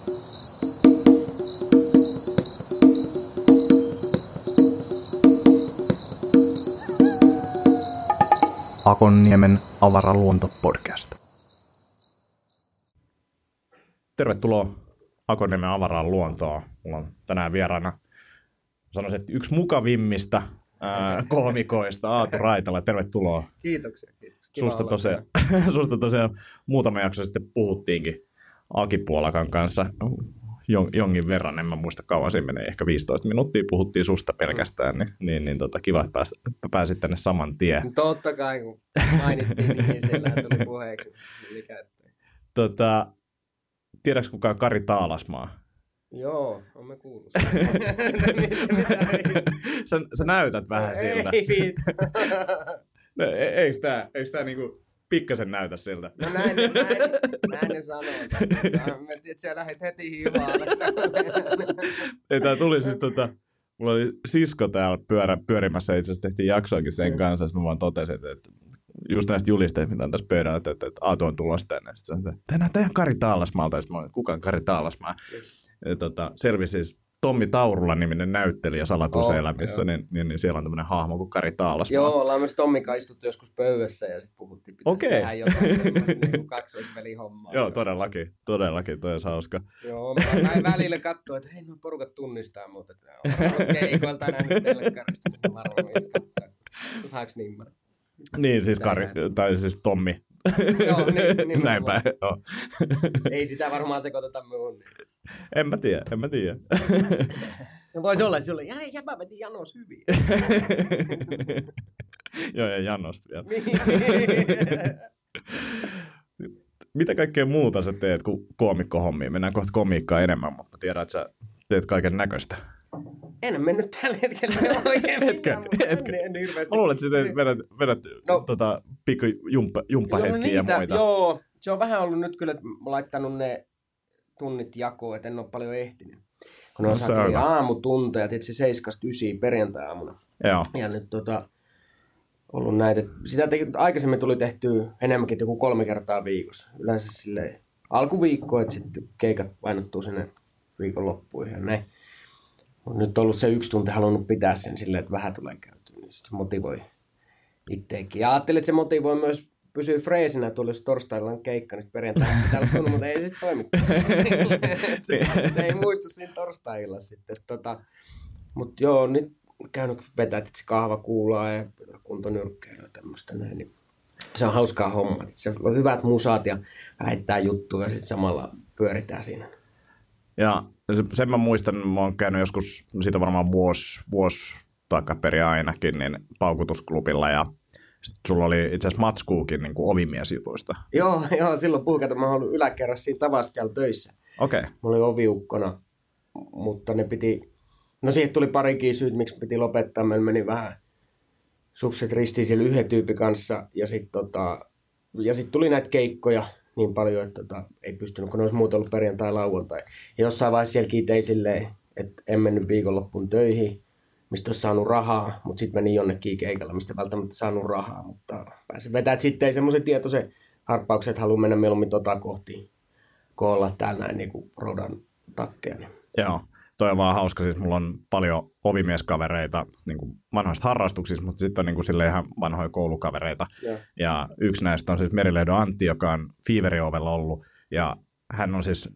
Akonniemen avaraluonto-podcast. Tervetuloa Akonniemen avaraan luontoon. Mulla on tänään vieraana, sanoisin, että yksi mukavimmista koomikoista, Aatu Raitala. Tervetuloa. Kiitoksia. Susta tosiaan muutama jakso sitten puhuttiinkin Aki Puolakan kanssa jonkin verran. En mä muista kauan, siinä menee ehkä 15 minuuttia. Puhuttiin susta pelkästään, niin kiva, että pääsit tänne saman tien. Totta kai, kun mainittiin, niin siellä tuli puheeksi. Tiedätkö kukaan Kari Taalasmaa? Joo, on me kuullut. Sä näytät vähän siltä. Eikö tää niinku pikkasen näytä siltä? No näin ne sanoo. Mä tiedän, että sä lähdet heti hiivaalle. Tää tuli siis mulla oli sisko täällä pyörimässä, itse asiassa tehtiin jaksoakin sen kanssa, mä vaan totesin, että just näistä julisteista, mitä on tässä pöydällä, että Aatu on tulossa tänne. Sitten sanoin, että te näyttää ihan Kari Taalasmaalta, ja sitten kuka on Kari Taalasmaa? Selvisi siis Tommi Taurula-niminen näyttelijä Salatuissa elämissä, niin siellä on tämmöinen hahmo kuin Kari Taalasmaa. Joo, ollaan myös Tommin kanssa istuttu joskus pöydässä ja sitten puhuttiin, pitäisi tehdä jotain niin kaksoisvelihommaa. Joo, todellakin, toi olisi hauska. Joo, mä en välillä katsoa, että hei, nuo porukat tunnistaa mut, että on keikoilta nähnyt telkkarista, mutta varmaan just katsoa. Saaks nimmari? Niin, siis Kari, tai siis Tommi. Joo, niin näin päin, joo. Ei sitä varmaan sekoiteta muuhun. En mä tiedä. No voisi olla, että sulle, mä vetin Janos hyvin. Joo, ja Janosta vielä. Niin. Mitä kaikkea muuta sä teet kuin koomikkohommia? Mennään kohta komiikkaa enemmän, mutta tiedän, että sä teet kaiken näköistä. En mennyt tällä hetkellä oikein mitään, mutta en hirveästi. Mä luulen, että sä vedät pikku jumppahetkiä ja muita. Joo, se on vähän ollut nyt kyllä, että mä laittanut ne tunnit jakoon, että en ole paljon ehtinyt. Kun ne on aamutunteja, tietysti 7-9 perjantai-aamuna. Joo. Ja nyt ollut näitä, aikaisemmin tuli tehtyä enemmänkin joku 3 kertaa viikossa. Yleensä silleen alkuviikkoa, että sitten keikat painottuu sinne viikonloppuihin ja näin. Mutta nyt on ollut se 1 tunti halunnut pitää sen silleen, että vähän tulee käytyä, niin se motivoi itseäkin. Ja ajattelin, että se motivoi myös pysyä freesinä, tuli jos torstailla on keikka, niin perjantaina pitää olla tunnu, mutta ei se sitten toimikaan. se ei muistu siinä torstailla sitten. Mutta joo, nyt käynyt vetää itse kahvakuulaa ja kuntonyrkkeilyä ja tämmöistä näin. Niin se on hauskaa hommaa. Se on hyvät musat ja väittää juttuja ja sitten samalla pyöritään siinä. Ja sen mä muistan, mä oon käynyt joskus, siitä varmaan vuosi takaperin ainakin, niin paukutusklubilla ja sitten sulla oli itse asiassa matskuukin niin kuin ovimiesjutuista. Joo, silloin puhuin, mä oon ollut yläkerrassa siinä Tavastialla töissä. Okei. Mä olin oviukkona, mutta ne piti, no siihen tuli parikin syyt, miksi piti lopettaa. Meillä meni vähän sukset ristiin siellä yhden tyypin kanssa ja sitten sit tuli näitä keikkoja niin paljon, että ei pystynyt, kun ne olisi muuta ollut perjantai lauantai. Ja jossain vaiheessa sielläkin tein silleen, että en mennyt viikonloppuun töihin, mistä olisi saanut rahaa, mutta sitten menin jonnekin keikalla, mistä välttämättä saanut rahaa, mutta pääsin vetämään, että sitten ei semmoisen tietoisen harppauksen, että haluan mennä mieluummin kohti, kun olla täällä näin niin kuin rodan takkeja. Niin. Joo, toi on vaan hauska, siis mulla on paljon ovimieskavereita niin kuin vanhoista harrastuksista, mutta sitten on niin kuin silleen ihan vanhoja koulukavereita. Ja yksi näistä on siis Merilehdon Antti, joka on Fiiveriovella ollut, ja hän on siis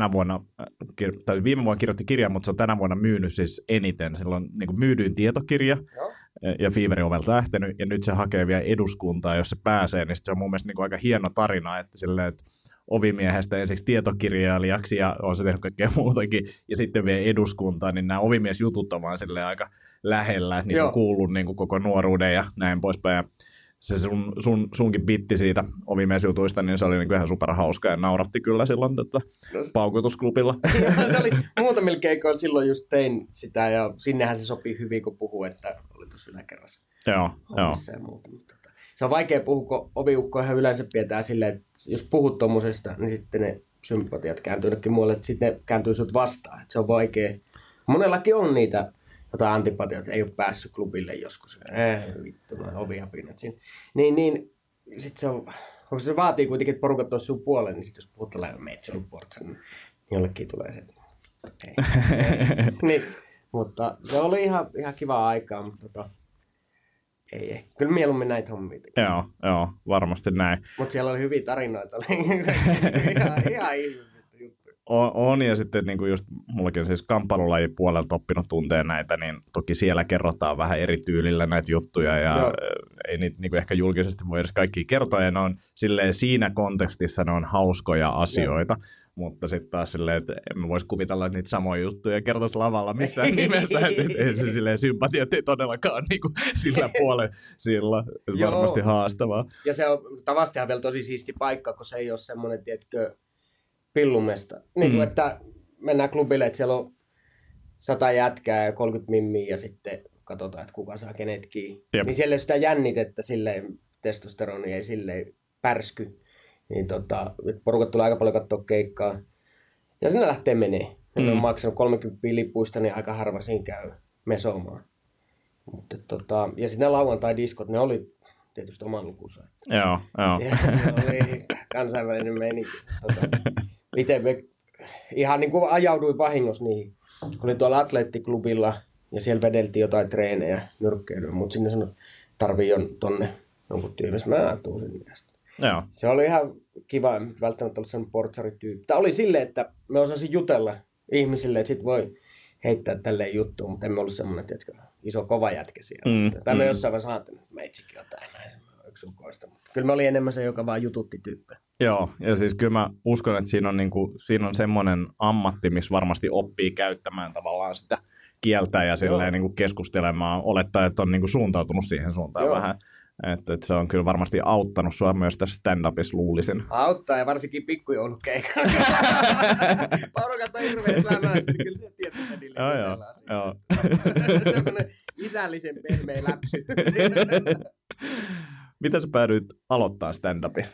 viime vuonna kirjoitti kirjan, mutta se on tänä vuonna myynyt siis eniten. Sillä on niin kuin myydyin tietokirja ja Fiiveriovelta lähtenyt, ja nyt se hakee vielä eduskuntaa, jos se pääsee, niin se on mun mielestä niin kuin aika hieno tarina, että silleen, että ovimiehestä ensiksi tietokirjailijaksi ja on se tehnyt kaikkea muutakin, ja sitten vielä eduskuntaan, niin nämä ovimiesjutut on vaan silleen aika lähellä, että niitä on kuullut niin kuin koko nuoruuden ja näin poispäin. Ja se sunkin bitti siitä ovimiesjutuista, niin se oli niin ihan superhauska ja nauratti kyllä silloin paukutusklubilla. Se oli muutamilla keikoilla silloin just tein sitä ja sinnehän se sopii hyvin, kun puhuu, että oli tuossa yläkerrassa. Joo. Ja muuta. Se on vaikea puhua, kun oviukkoihan yleensä pidetään silleen, että jos puhut tommosesta, niin sitten ne sympatiat kääntyy jonnekin muualle, että sitten ne kääntyy sut vastaan. Että se on vaikea. Monellakin on niitä jotain antipatioita, ei ole päässyt klubille joskus. Vittu, oviapinat siinä. Niin, sitten se on, koska se vaatii kuitenkin, että porukat olisi sun puolelle, niin sitten jos puhut tällainen Metselun portsan, jollekin tulee se. Niin, mutta se oli ihan kivaa aikaa, mutta ei. Kyllä mieluummin näitä hommia tekee. Joo, varmasti näin. Mutta siellä oli hyviä tarinoita. ihan ihmeellistä juttuja. On, ja sitten niin kuin just mullakin on siis kamppailulajin puolelta oppinut tunteen näitä, niin toki siellä kerrotaan vähän eri tyylillä näitä juttuja, ja ei niitä niin kuin ehkä julkisesti voi edes kaikki kertoa, ja ne on silleen, siinä kontekstissa ne on hauskoja asioita, mutta sitten taas silleen, että emme voisi kuvitella, että niitä samoja juttuja kertoisi lavalla missään nimessä, että ei se silleen sympatiat ei todellakaan niin kuin sillä puolella sillä, varmasti haastavaa. Ja se on tavastihan vielä tosi siisti paikka, kun se ei ole semmoinen, tiedätkö, pillumesta. Niin kuin, että mennään klubille, että siellä on 100 jätkää ja 30 mimmiä ja sitten katsotaan, että kuka saa kenetkin. Jep. Niin siellä ei ole sitä jännitettä silleen, testosteroni ei silleen pärsky. Niin porukat tulee aika paljon katsoa keikkaa. Ja sinne lähtee menee. Ne on maksanut 30 lipuista, niin aika harva siinä käy mesomaan. Mutta ja sitten ne lauantai-diskot, ne oli tietysti oman lukunsa. Joo. Se oli kansainvälinen meininki. Itse me ihan niin kuin ajauduin vahingossa niihin. Olin tuolla atleettiklubilla ja siellä vedeltiin jotain treenejä, nyrkkeilyä, mutta sinne sanoi, että tarvii tonne jonkun tyypistä. Mä tuun sinne. Joo. Se oli ihan kiva, en välttämättä ollut sellainen portsarityyppi. Tämä oli silleen, että me osasin jutella ihmisille, että sit voi heittää tälleen juttuun, mutta emme ollut semmoinen, tiedätkö, iso kova jätkä siellä. Tai me jossain vaiheessa ajattelin, että meitsikin jotain näin. Mutta kyllä mä olin enemmän se, joka vaan jututti tyyppejä. Joo, ja siis kyllä mä uskon, että siinä on semmoinen ammatti, missä varmasti oppii käyttämään tavallaan sitä kieltä ja silleen niin kuin keskustelemaan, olettaa, että on niin kuin suuntautunut siihen suuntaan vähän. Että se on kyllä varmasti auttanut sua myös tässä stand-upissa, luulisin. Auttaa, ja varsinkin pikkujoulukeikalla. Porukat on hirveän lämmöistä, kyllä se tietää, että niille Joo. Semmoinen isällisen pehmeä läpsy. Mitä sä päädyit aloittaa stand-upin?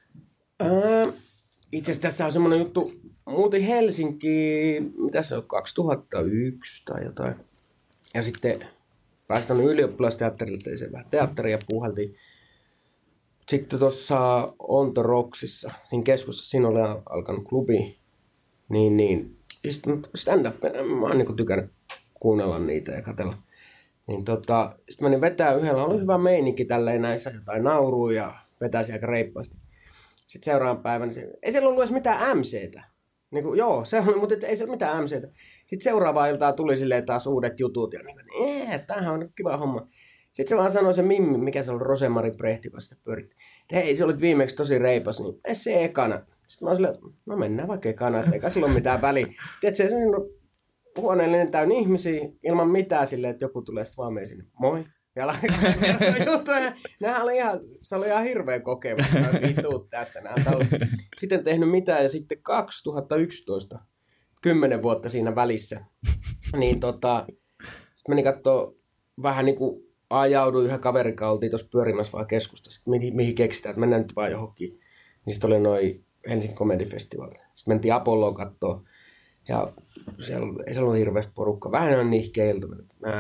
Itse asiassa tässä on semmoinen juttu, muutin Helsinkiin, mitä se on, 2001 tai jotain. Ja sitten pääsin tuonne ylioppilasteatterille, tein vähän teatteria, puuhaltiin. Sitten tuossa Onto Rocksissa, siinä keskustassa, siinä oli alkanut klubi. Niin. Stand-up, mä oon niin tykännyt kuunnella niitä ja katsella. Niin sitten menin vetää yhdellä, oli hyvä meininki tälleen näissä, jotain nauruu ja vetäisi aika reippaasti. Sitten seuraavan päivän, ei siellä ollut edes mitään MCtä. Niin kuin, joo, se oli, mutta ei siellä mitään MCtä. Sitten seuraavaa iltaa tuli silleen taas uudet jutut ja niin, tämähän on kiva homma. Sitten se vaan sanoi se Mimmi, mikä se oli, Rosemari Prehti, kun sitä pyöritti. Hei, se olit viimeksi tosi reipas, niin se ekana. Sitten mä oon silleen, no mennään vaikka ekana, että eikä sillä ole mitään väliä. Tiedätkö, se on huoneellinen täynnä ihmisiä ilman mitään silleen, että joku tulee sitten vaan meidän sinne. Moi. Ja se oli ihan hirveä kokemus. Vittuut tästä. Sitten tehnyt mitään ja sitten 2011, 10 vuotta siinä välissä, niin sitten menin katsoa vähän niin kuin ajauduin yhden kaverin kanssa, oltiin tuossa pyörimässä vaan keskustassa, mihin keksitään, että mennään nyt vaan johonkin. Niin sitten oli noi Helsingin Comedy Festival. Sitten mentiin Apolloon katsoa ja ei siellä ollut hirveästi porukka. Vähän on nihkeiltä.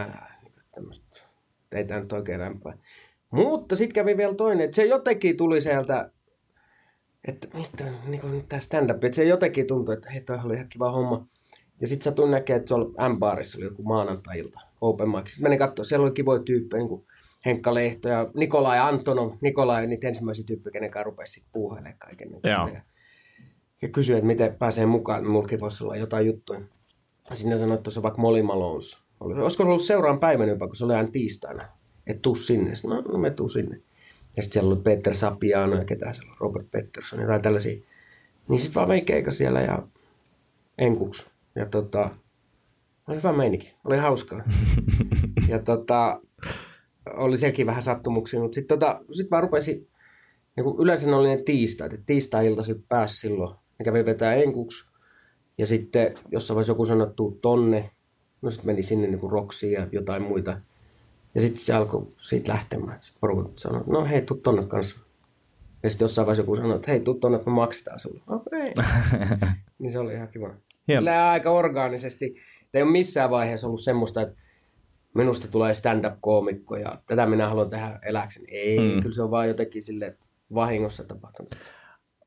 Ei tämä nyt oikein lämpää. Mutta sitten kävi vielä toinen, että se jotenkin tuli sieltä, että niin tämä stand-up, että se jotenkin tuntui, että hei, toi oli ihan kiva homma. Ja sitten satuin näkemään, että tuolla M-baarissa oli joku maanantai-ilta, open mic. Sitten menin katsoa, siellä oli kivoja tyyppejä, niin kuin Henkka Lehto ja Nikolai Antonov. Nikolai, niitä ensimmäisiä tyyppejä, kenen kanssa rupesi sitten puuhailemaan kaiken. Ja kysyi, että miten pääsee mukaan, että mullakin voisi olla jotain juttuja. Sinne sanoi, että tuossa on vaikka Molly Malones. Olisiko ollut seuraavan päivän jopa, kun se oli aina tiistaina, että tuu sinne. Sitten no me tuu sinne. Ja sitten siellä oli Peter Sapiano ja ketään siellä oli, Robert Pettersson ja tällaisia. Niin sitten vaan vei keika siellä ja enkuksi. Ja oli hyvä meininki, oli hauskaa. Ja oli sekin vähän sattumuksia, mutta sitten sit vaan rupesi, niin yleensä ne oli ne tiistait, että tiistai-iltaisin pääsi silloin. Ne kävi vetää enkuksi. Ja sitten jossain vaiheessa joku sanoi, että tuu tonne. No sitten meni sinne niin kuin Roksiin ja jotain muita. Ja sitten se alkoi siitä lähtemään. Sitten porukat sanoi, että no hei, tuu tonne kanssa. Ja sitten jossain vaiheessa joku sanoi, että hei, tuu tonne, että me maksetaan sulle. Okei. Niin se oli ihan kiva. Kyllä aika orgaanisesti. Ei ole missään vaiheessa ollut semmoista, että minusta tulee stand-up-koomikko ja tätä minä haluan tehdä eläkseni. Ei, kyllä se on vaan jotenkin silleen vahingossa tapahtunut.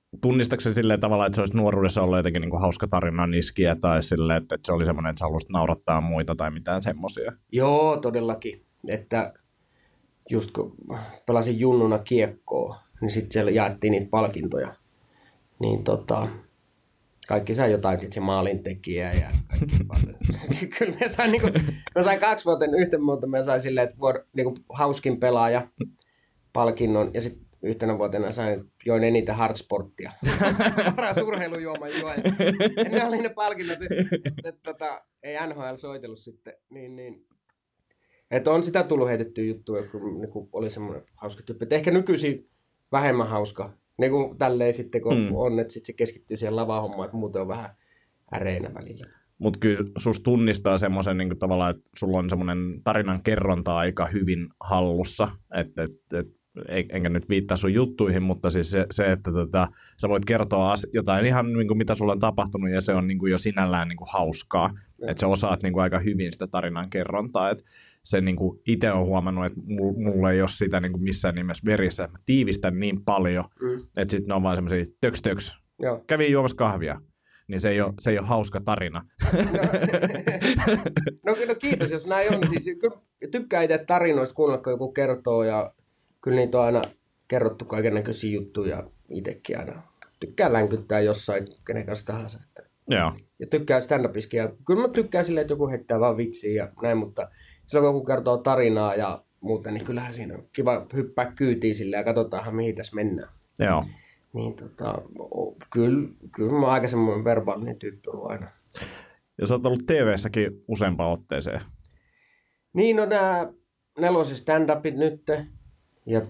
tunnistatko se silleen tavalla, että se olisi nuoruudessa ollut jotenkin niin kuin hauska tarina niskiä tai silleen, että se oli semmoinen, että sä haluaisit naurattaa muita tai mitään semmoisia? Joo, todellakin. Että just kun pelasin junnuna kiekkoa, niin sitten siellä jaettiin niitä palkintoja. Niin kaikki sai jotain, sitten se maalintekijä ja kaikki paljon. Kyllä mä sain 2 vuotta yhten muuta, mä sain silleen, että niin hauskin pelaaja palkinnon ja sitten yhtenä vuotena join eniten hardsporttia. Paras urheilujuoman juoja. Ja ne oli ne palkinnot, että ei NHL soitellut sitten. Niin. Että on sitä tullut heitettyä juttuja, kun niin oli semmoinen hauska tyyppi. Et ehkä nykyisin vähemmän hauska. Niin kuin tälleen sitten, kun on, että sitten se keskittyy siihen lavahommaan, että muuten on vähän äreinä välillä. Mutta kyllä sus tunnistaa semmoisen niin tavallaan, että sulla on semmoinen tarinan kerronta aika hyvin hallussa, että enkä nyt viittaa sun juttuihin, mutta siis se että sä voit kertoa jotain ihan niin kuin mitä sulla on tapahtunut ja se on niin kuin jo sinällään niin kuin hauskaa, että sä osaat niin kuin aika hyvin sitä tarinan kerrontaa, että se niin kuin itse on huomannut, että mulla ei ole sitä niin kuin missään nimessä verissä, mä tiivistän niin paljon, että sitten ne on vaan semmoisia töks, kävin juomassa kahvia. Niin se ei ole hauska tarina. No kiitos, jos näin on. Siis, kyllä tykkää itse tarinoista kuunnella, kun joku kertoo. Ja kyllä niitä on aina kerrottu kaikennäköisiä juttuja itsekin aina. Tykkää länkyttää jossain kenen kanssa tahansa. Joo. Ja tykkää stand-upiskin. Ja kyllä mä tykkään silleen, että joku heittää vaan vitsiä ja näin. Mutta silloin kun joku kertoo tarinaa ja muuta, niin kyllähän siinä on kiva hyppää kyytiin silleen ja katsotaanhan mihin tässä mennään. Joo. Niin kyllä mä oon aika semmoinen verbaalinen tyyppi ollut aina. Ja sä oot ollut TV-säkin useampaan otteeseen. Niin, nämä 4 stand-upit nyt. Ja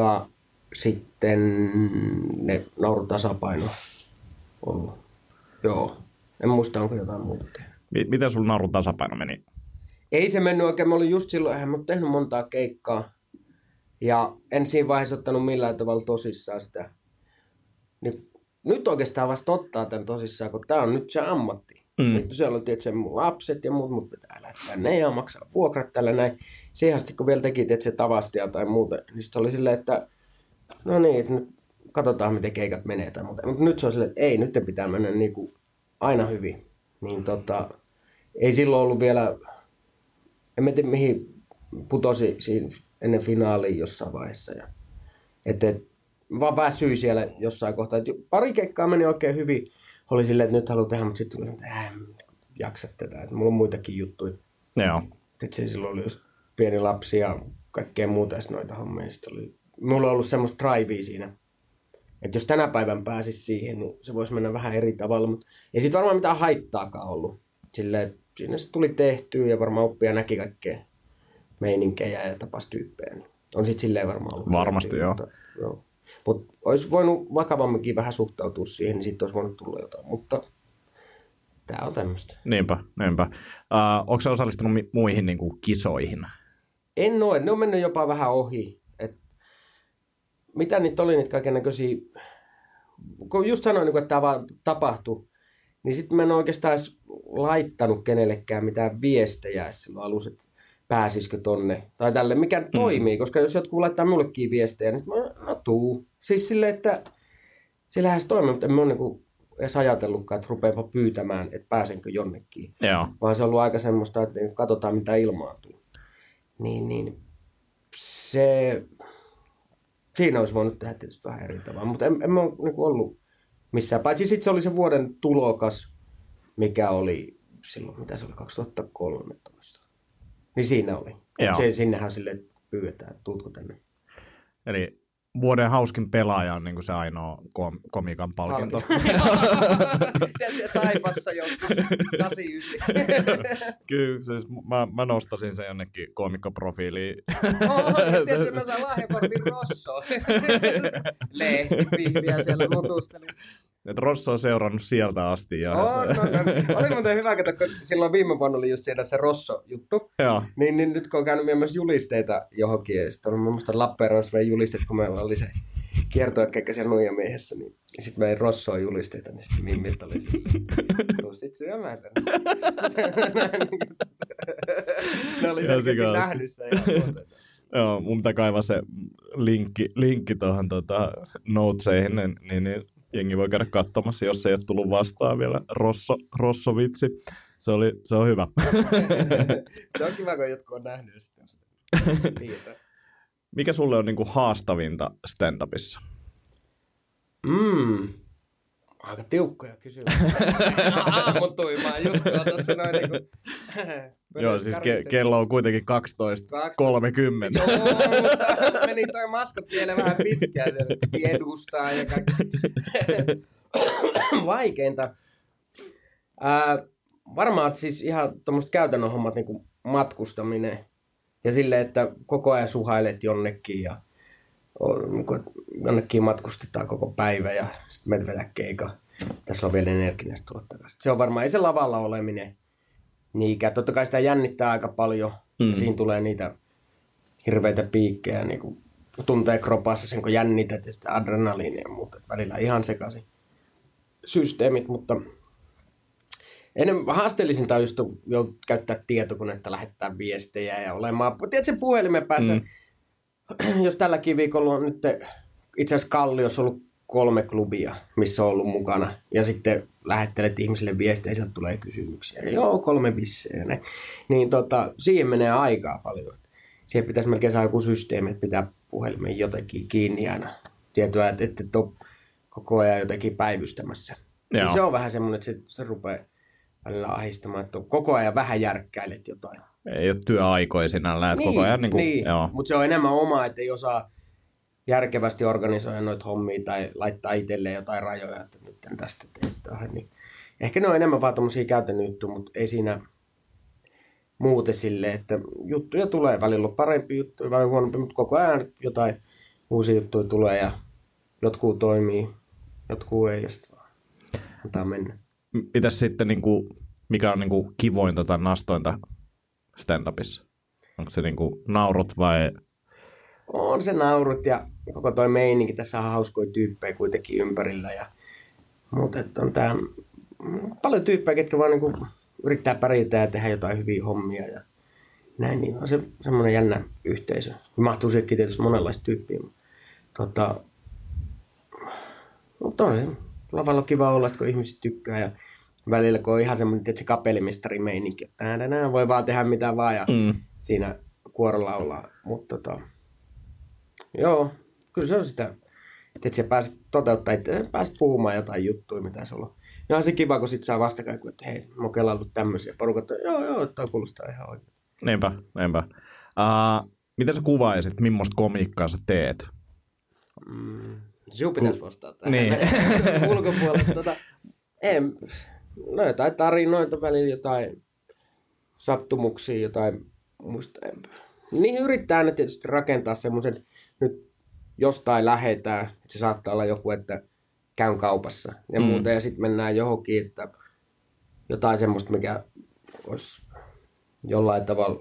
sitten ne naurutasapaino ollut. Joo. En muista, onko jotain muuta tehnyt. Miten sulla naurutasapaino meni? Ei se mennyt oikein. Mä olin just silloin, eihän mä tehnyt montaa keikkaa. Ja en siinä vaiheessa ottanut millään tavalla tosissaan sitä. Niin, nyt oikeastaan vasta ottaa tämän tosissaan, kun tää on nyt se ammatti. Nyt siellä on tietysti mun lapset ja muut, mut pitää lähettää ne ja maksaa vuokrat tällä näin. Siihen asti, kun vielä teki se tavastia tai muuta, niin sitten oli silleen, että no niin, että nyt katsotaan, miten keikat menee tai muuta. Mutta nyt se on silleen, että ei, nyt pitää mennä niinku aina hyvin. Niin ei silloin ollut vielä, en tiedä mihin putosi siinä ennen finaalia jossain vaiheessa. Että vaan väsyi siellä jossain kohtaa. Et pari keikkaa meni oikein hyvin. Oli silleen, että nyt haluan tehdä, mutta sitten tuli, että jaksa tätä. Että mulla on muitakin juttuja. Joo. Että se silloin oli just pieni lapsi ja kaikkea muuta noita hommia. Mulla on ollut semmoista drivea siinä. Että jos tänä päivän pääsisi siihen, niin se voisi mennä vähän eri tavalla. Mutta ei siitä varmaan mitään haittaakaan ollut. Silleen, että siinä se tuli tehtyä ja varmaan oppia näki kaikkea meininkejä ja tapasi tyyppejä. Niin on sitten silleen varmaan ollut. Varmasti tehtyä, joo. Joo. Mutta olisi voinut vakavamminkin vähän suhtautua siihen, niin siitä olisi voinut tulla jotain. Mutta tämä on tämmöistä. Niinpä. Onko sä osallistunut muihin niin kuin kisoihin? En ole. Ne on mennyt jopa vähän ohi. Mitä niitä oli niitä kaikennäköisiä, kun just sanoin, että tämä vaan tapahtui, niin sitten mä en oikeastaan edes laittanut kenellekään mitään viestejä silloin alussa, että pääsisikö tonne tai tälle, mikä toimii, koska jos jotkut laittaa mullekin viestejä, niin sitten mä tuu. Siis silleen, että sillähän se toimii, mutta en mä ole niinku edes ajatellutkaan, että rupeapa pyytämään, että pääsenkö jonnekin. Joo. Vaan se on ollut aika semmoista, että katsotaan mitä ilmaantuu. Niin siinä olisi voinut tehdä tietysti vähän eri tavalla, mutta en mä ole niinku ollut missään. Paitsi sitten se oli se vuoden tulokas, mikä oli silloin, mitä se oli, 2013. Niin siinä oli. Sinnehän silleen pyydetään, että tuutko tänne. Eli vuoden hauskin pelaaja on niin kuin se ainoa komikan palkinto. Tiedätkö, Saipassa joskus 89. Kyllä, siis mä nostasin sen jonnekin komikkoprofiiliin. Tiedätkö, mä sain lahjakortin Rossoon. Lehtipiiviä siellä mutusteli. Et Rosso on seurannut sieltä asti. Ja... Oli muuten hyvä, kun silloin viime vuonna oli just siellä se Rosso-juttu. Niin nyt kun on käynyt myös julisteita johonkin, ja sitten on muista Lappeenrannassa meidän julisteet, kun meillä oli se kiertoetkeikkä siellä Nuijamiehessä, niin sitten meidän Rossoa julisteita, niin sitten Mimmit oli silleen, tuu sit syömään tänne. Ne oli selkeästi nähnyt sen ja tuoteita. Joo, mun pitää kaivaa se linkki tuohon noteseihin, niin Jengi voi käydä katsomassa, jos ei ole tullut vastaan vielä Rosso-vitsi. Se on hyvä. Se on kiva, kun jotkut on nähnyt sitä. Mikä sulle on niinku haastavinta stand-upissa? Aika tiukkoja kysymyksiä. No aamutuimaan just tuossa noin niinku... Joo, siis kello on kuitenkin 12.30. Joo, meni toi maskot vielä vähän pitkään. Piti edustaa ja kaikki. Vaikeinta. Varmaan siis ihan tuommoiset käytännön hommat, niin kuin matkustaminen. Ja silleen, että koko ajan suhailet jonnekin ja jonnekin matkustetaan koko päivä ja sitten menet vetää keika. Tässä on vielä energiaa tulla takaisin. Se on varmaan, ei se lavalla oleminen niinkään. Totta kai sitä jännittää aika paljon. Siinä tulee niitä hirveitä piikkejä, niin kuin tuntee kropassa sen, kun jännität ja sitä adrenaliinia ja muuta. Välillä ihan sekaisin systeemit, mutta haasteellisinta on just käyttää tietokonetta, lähettää viestejä ja olemaan, tiedätkö, puhelimen päässä. Jos tälläkin viikolla on nyt itse asiassa Kalliossa ollut 3 klubia, missä on ollut mukana. Ja sitten lähettelet ihmisille viestejä ja sieltä tulee kysymyksiä. Joo, 3 bissejä. Niin siihen menee aikaa paljon. Siihen pitäisi melkein saada joku systeemi, että pitää puhelimen jotenkin kiinni aina. Tietoa, että et ole koko ajan jotenkin päivystämässä. Niin se on vähän semmoinen, että se rupeaa välillä ahdistamaan, että koko ajan vähän järkkäilet jotain. Ei ole työaikoja sinällään, että koko ajan mutta se on enemmän oma, että ei osaa järkevästi organisoida noita hommia tai laittaa itselleen jotain rajoja, että nyt tästä tehdään. Niin ehkä ne on enemmän vaan tommosia käytännön juttuja, mutta ei siinä muuten silleen, että juttuja tulee. Välillä on parempi juttuja, välillä huonompi, mutta koko ajan jotain uusia juttuja tulee ja jotkut toimii, jotkut ei ja sitten vaan antaa mennä. Mitäs sitten, mikä on kivointa tai nastointa stand-upissa? Onko se naurut vai? On se naurut ja koko toi meininki. Tässä on hauskoja tyyppejä kuitenkin ympärillä. Mutta on tää paljon tyyppejä, ketkä vaan yrittää pärjätä ja tehdä jotain hyviä hommia. Ja näin, niin on se semmoinen jännä yhteisö. Mahtuu siihenkin tietysti monenlaista tyyppiä. Mutta on se lavalla kiva olla, kun ihmiset tykkää ja välillä, kun on ihan semmoinen, että se kapellimestari-meininki, että tänään voi vaan tehdä mitä vaan ja siinä kuorolla ollaan. Mutta joo, kyllä se on sitä, että sä pääset toteuttamaan, että pääset puhumaan jotain juttuja, mitä sulla on. Ja on se kiva, kun sit saa vastakaiku, että hei, mä oon kellallut tämmöisiä. Porukat on, joo, toi kuulostaa ihan oikein. Niinpä. Miten sä kuvaisit, millaista komiikkaa sä teet? Sinun pitäisi vastata tähän. Niin. Ulkopuolella. No jotain tarinoita välillä, jotain sattumuksia, jotain muista. Niihin yrittää aina tietysti rakentaa semmoisen, nyt jostain lähetään, että se saattaa olla joku, että käyn kaupassa ja muuta, ja sitten mennään johonkin, että jotain semmoista, mikä olisi jollain tavalla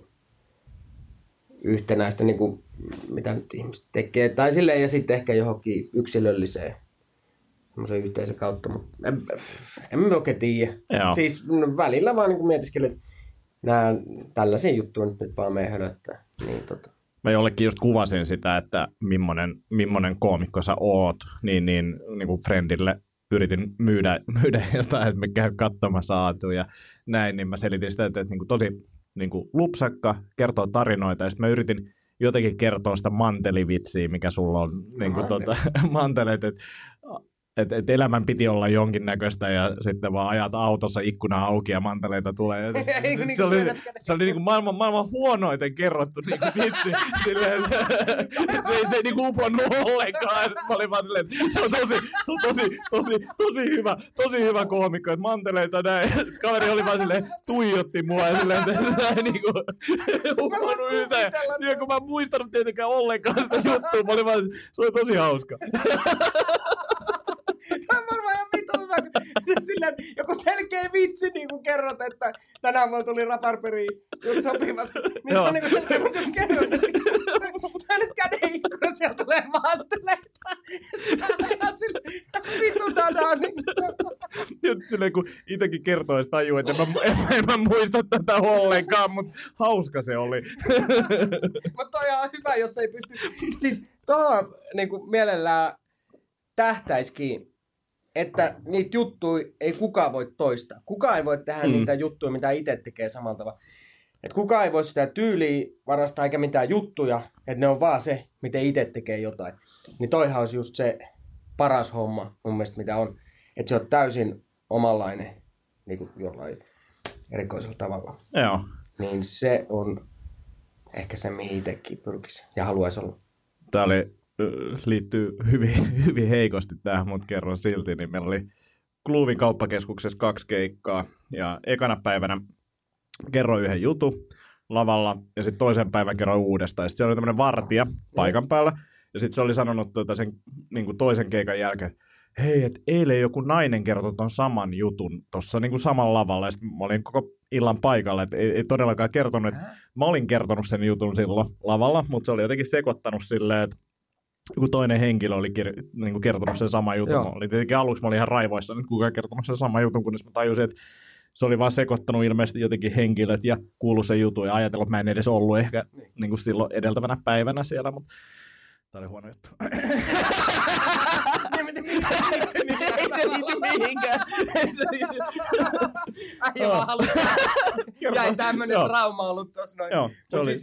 yhtenäistä, niin kuin mitä nyt ihmiset tekee, tai silleen, ja sitten ehkä johonkin yksilölliseen semmoisen yhteisön kautta, mutta en mä oikein tiedä. Siis välillä vaan niin mietiskelen, että nämä tällaisia juttuja nyt vaan meidän hölöttää. Niin, Mä jollekin just kuvasin sitä, että millainen koomikko sä oot, niin kuin friendille yritin myydä jotain, että me käy katsomassa Aatu ja näin, niin mä selitin sitä, että tosi lupsakka, kertoo tarinoita, ja sitten mä yritin jotenkin kertoa sitä mantelivitsiä, mikä sulla on, mantelet, että elämän piti olla jonkinnäköistä ja sitten vaan ajat autossa ikkuna auki ja manteleita tulee. Se oli maailman huonoiten kerrottu vitsi. Silleen, se ei uponnut ollenkaan. Mä olin vaan silleen, että se on tosi hyvä koomikko, että manteleita näin. Kaveri oli vaan silleen, tuijotti mua ja silleen, että ei uponnut yhtään. Ja kun mä en muistanut tietenkään ollenkaan sitä juttua, mä olin vaan, se oli tosi hauska. Tämä on varmaan ihan vitun hyvä. Sillä, että joku selkeä vitsi, niin kuin kerrot, että tänään mulla tuli raparperiin just sopivasti. Niin se on niin kuin selkeä, mutta jos kerrot, että sä nyt käden ikkuna, sieltä tulee manteleita. Sitä on ihan sillä vitun dadaa. Silleen kun itsekin kertoo, että tajuu, että en mä muista tätä ollenkaan, mutta hauska se oli. Mutta toi on hyvä, jos ei pysty. Siis tuo niin kuin mielellään tähtäisikin että niitä juttuja ei kukaan voi toistaa. Kukaan ei voi tehdä niitä juttuja, mitä itse tekee samalla tavalla. Että kukaan ei voi sitä tyyliä varastaa eikä mitään juttuja, että ne on vaan se, miten itse tekee jotain. Niin toihan olisi just se paras homma mun mielestä, mitä on. Että se on täysin omanlainen, niin kuin jollain erikoisella tavalla. Joo. Niin se on ehkä se, mihin itsekin pyrkisi ja haluaisi olla. Tämä liittyy hyvin heikosti tähän, mutta kerron silti. Niin meillä oli Kluvin kauppakeskuksessa 2 keikkaa. Ja ekana päivänä kerroin yhden jutun lavalla ja sitten toisen päivän kerroin uudestaan. Sitten siellä oli tämmöinen vartija paikan päällä. Ja sitten se oli sanonut sen niin kuin toisen keikan jälkeen, hei, että eilen joku nainen kertoi ton saman jutun tuossa niin kuin samalla lavalla. Ja sitten mä olin koko illan paikalla, että ei todellakaan kertonut, että mä olin kertonut sen jutun silloin lavalla, mutta se oli jotenkin sekoittanut silleen, että joku toinen henkilö oli niin kuin kertonut sen saman jutun. Tietenkin aluksi mä olin ihan raivoissa, että kukaan kertonut sen saman jutun, kunnes mä tajusin, että se oli vaan sekoittanut ilmeisesti jotenkin henkilöt ja kuullut sen jutun ja ajatellut, että mä en edes ollut ehkä niin kuin silloin edeltävänä päivänä siellä, mutta tämä oli huono juttu. Ei se liity mihinkään. Aivan jäi tämmönen trauma ollut tossa noin. Joo, se oli.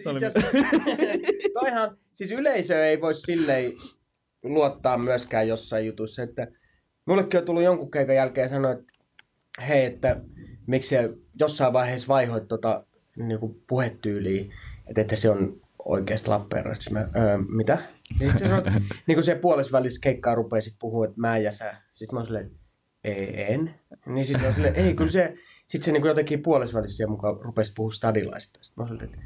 Toihan, siis yleisö ei voi silleen luottaa myöskään jossain jutussa, että mullekin on tullut jonkun keikan jälkeen sanoa, että hei, että miksi jossain vaiheessa vaihoit niinku puhetyyliä, että se on oikeasta Lappeenrannasta. Mitä? Sitten se sanoo, niin kuin se puolesvälissä keikkaa rupeaa sit puhua, että mä ja sä. Sitten mä oon silleen, en. Niin sitten mä oon silleen, ei, kyllä se. Sitten se niin kuin jotenkin puolesvälissä siellä mukaan rupesi puhua stadilaista. Sitten mä oon silleen,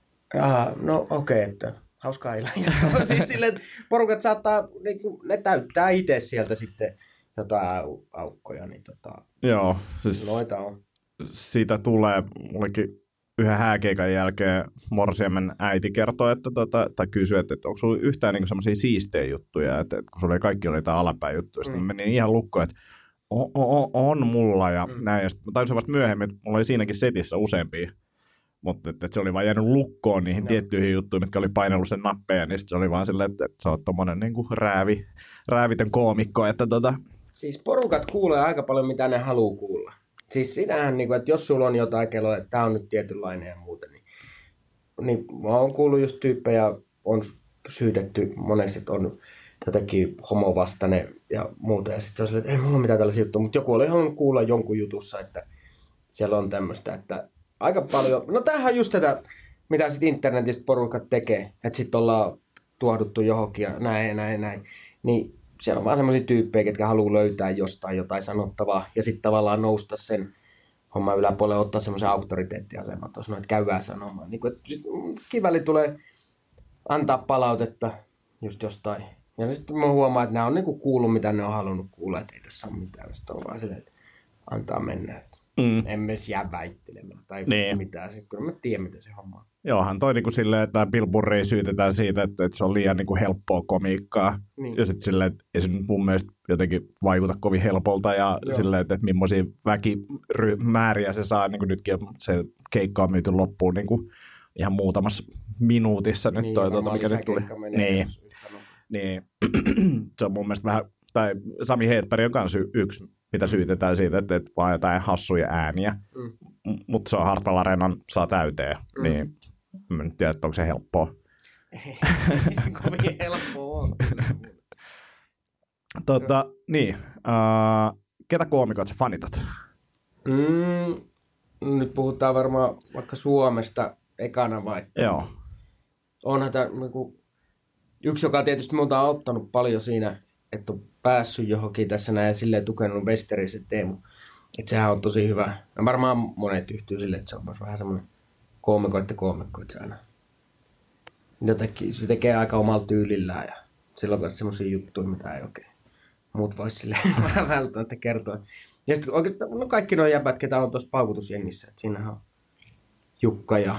no okei, että hauskaa illan. Siis silleen, että porukat saattaa, niin kuin, ne täyttää itse sieltä sitten jotain aukkoja. Niin joo, siis noita on. Siitä tulee mullekin yhden hääkeikan jälkeen Morsiemen äiti kertoi, tai kysyi, että onko sulla yhtään niin semmoisia siistejä juttuja, että kun sulla kaikki oli jotain alapäin juttuja. Sitten menin ihan lukkoon, että on mulla ja näin. Ja sitten mä tajusin vasta myöhemmin, että mulla oli siinäkin setissä useampia, mutta että se oli vaan jäänyt lukkoon niihin tiettyihin juttuihin, mitkä oli painellut sen nappeja, niin se oli vaan silleen, että sä oot tommonen niin kuin räävitön koomikko. Että Siis porukat kuulee aika paljon, mitä ne haluaa kuulla. Siis sitähän, että jos sulla on jotain kelloa, että tää on nyt tietynlainen ja muuta, niin mä oon kuullut just tyyppejä, on syytetty monesti, että on jotenkin homovastainen ja muuta. Ja sitten se on silleen, että ei mulla ole mitään tällaisia juttuja, mutta joku oli halunnut kuulla jonkun jutussa, että siellä on tämmöistä, että aika paljon, no tämähän on just tätä, mitä sitten internetistä porukat tekee, että sitten ollaan tuohduttu johonkin ja näin, niin siellä on vaan semmoisia tyyppejä, ketkä haluaa löytää jostain jotain sanottavaa ja sitten tavallaan nousta sen homman yläpuolelle, ottaa semmoisen auktoriteettiaseman tuossa noin, että käydään sanomaan. Niin kiväli tulee antaa palautetta just jostain. Ja sitten mä huomaan, että nämä on niinku kuullut, mitä ne on halunnut kuulla, että ei tässä ole mitään. Sitten on vaan silleen, että antaa mennä. Emme jää väittelemään tai mitään. Kyllä mä tiedän, mitä se homma on. Joohan toi niinku silleen, että Bill Burry syytetään siitä, että se on liian niinku helppoa komiikkaa. Niin. Ja sitten silleen, että ei se mun mielestä jotenkin vaikuta kovin helpolta. Ja silleen, että millaisia väkimääriä se saa. Niin kuin nytkin se keikka on myyty loppuun niinku ihan muutamassa minuutissa. Nyt niin, mikä nyt tuli. Niin. Se on mun mielestä vähän, tai Sami Hedberg on kanssa yksi, mitä syytetään siitä, että vaan jotain hassuja ääniä. Mutta se on Hartwall Areenan saa täyteen, niin en nyt tiedä, että onko se helppoa. Ei se kovin helppoa ole. Niin, ketä koomikot sä fanitat? Nyt puhutaan varmaan vaikka Suomesta ekana vai? Joo. Onhan tämä yksi, joka tietysti minulta on auttanut paljon siinä, että on päässyt johonkin tässä näin ja silleen tukenut Westerisen Teemu. Että sehän on tosi hyvä. Ja varmaan monet yhtyy silleen, että se on vähän semmoinen koomikko, että se aina jotenkin, se tekee aika omalla tyylillään ja sillä on myös semmoisia juttuja, mitä ei oikein muut vois silleen vähän välttämättä kertoa. Ja sitten oikeastaan, no kaikki nuo jäbät, ketä on tuossa paukutusjengissä, että siinähän on Jukka ja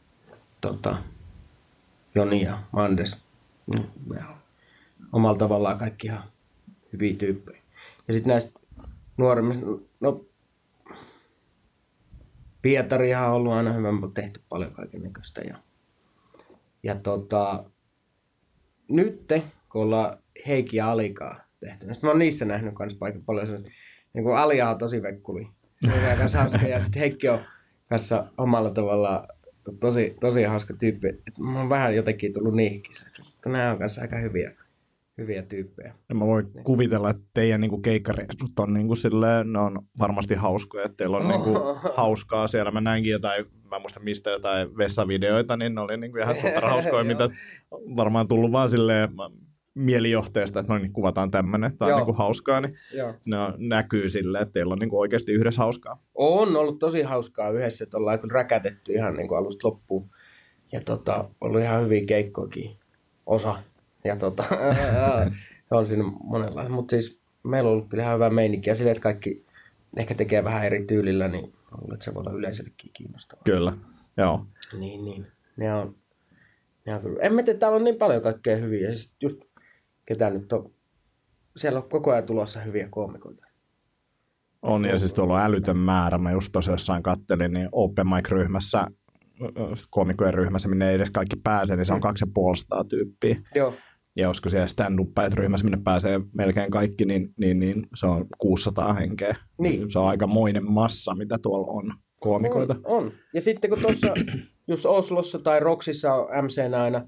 Joni ja Manders. Omalla tavallaan kaikki ihan hyviä tyyppejä. Ja sitten näistä nuoremmista, no Pietarihan on ollut aina hyvä, mutta tehty paljon kaikennäköistä. Ja nyt, kun ollaan Heikki ja Alikaa tehty. Sitten mä oon niissä nähnyt kans paljon sellaista. Niin kuin Alia on tosi vekkuli. Se on kanssa hauska. Ja sitten Heikki on kanssa omalla tavallaan tosi hauska tyyppi. Et mä oon vähän jotenkin tullut niihinkin. Nämä on kanssa aika hyviä tyyppejä. Ja mä voin kuvitella, että teidän niinku keikkareissut on niinku silleen, ne on varmasti hauskoja, että teillä on niinku hauskaa siellä. Mä näinkin jotain, mä muistan mistä jotain vessavideoita, niin ne oli niinku ihan superhauskoja, mitä varmaan tullut vaan silleen mielijohteesta, että no niin, kuvataan tämmönen, tai niinku hauskaa, niin ne näkyy silleen, että teillä on niinku oikeasti yhdessä hauskaa. On ollut tosi hauskaa yhdessä, että ollaan kyllä räkätetty ihan niinku alusta loppuun. Ja ollut ihan hyviä keikkoakin osa. Ja on siinä monenlaista. Mutta siis meillä on ollut kyllä ihan hyvä meininki. Ja silleen, että kaikki ehkä tekee vähän eri tyylillä, niin luulen, että se voi olla yleisöllekin kiinnostavaa. Kyllä, joo. Niin. Ne on kyllä. En mä tiedä, täällä on niin paljon kaikkea hyviä. Ja siis just ketä nyt on. Siellä on koko ajan tulossa hyviä koomikoita. On, ja siis tuolla on älytön määrä. Mä just tosiaan jossain kattelin, niin Open Mic-ryhmässä, koomikojen ryhmässä, minne ei edes kaikki pääse, niin se on 250 tyyppiä. Joo. Ja olisiko siellä stand-up-ryhmässä, minne pääsee melkein kaikki, niin se on 600 henkeä. Niin. Se on aikamoinen massa, mitä tuolla on koomikoita. On. Ja sitten kun tuossa just Oslossa tai Roksissa on MC:nä aina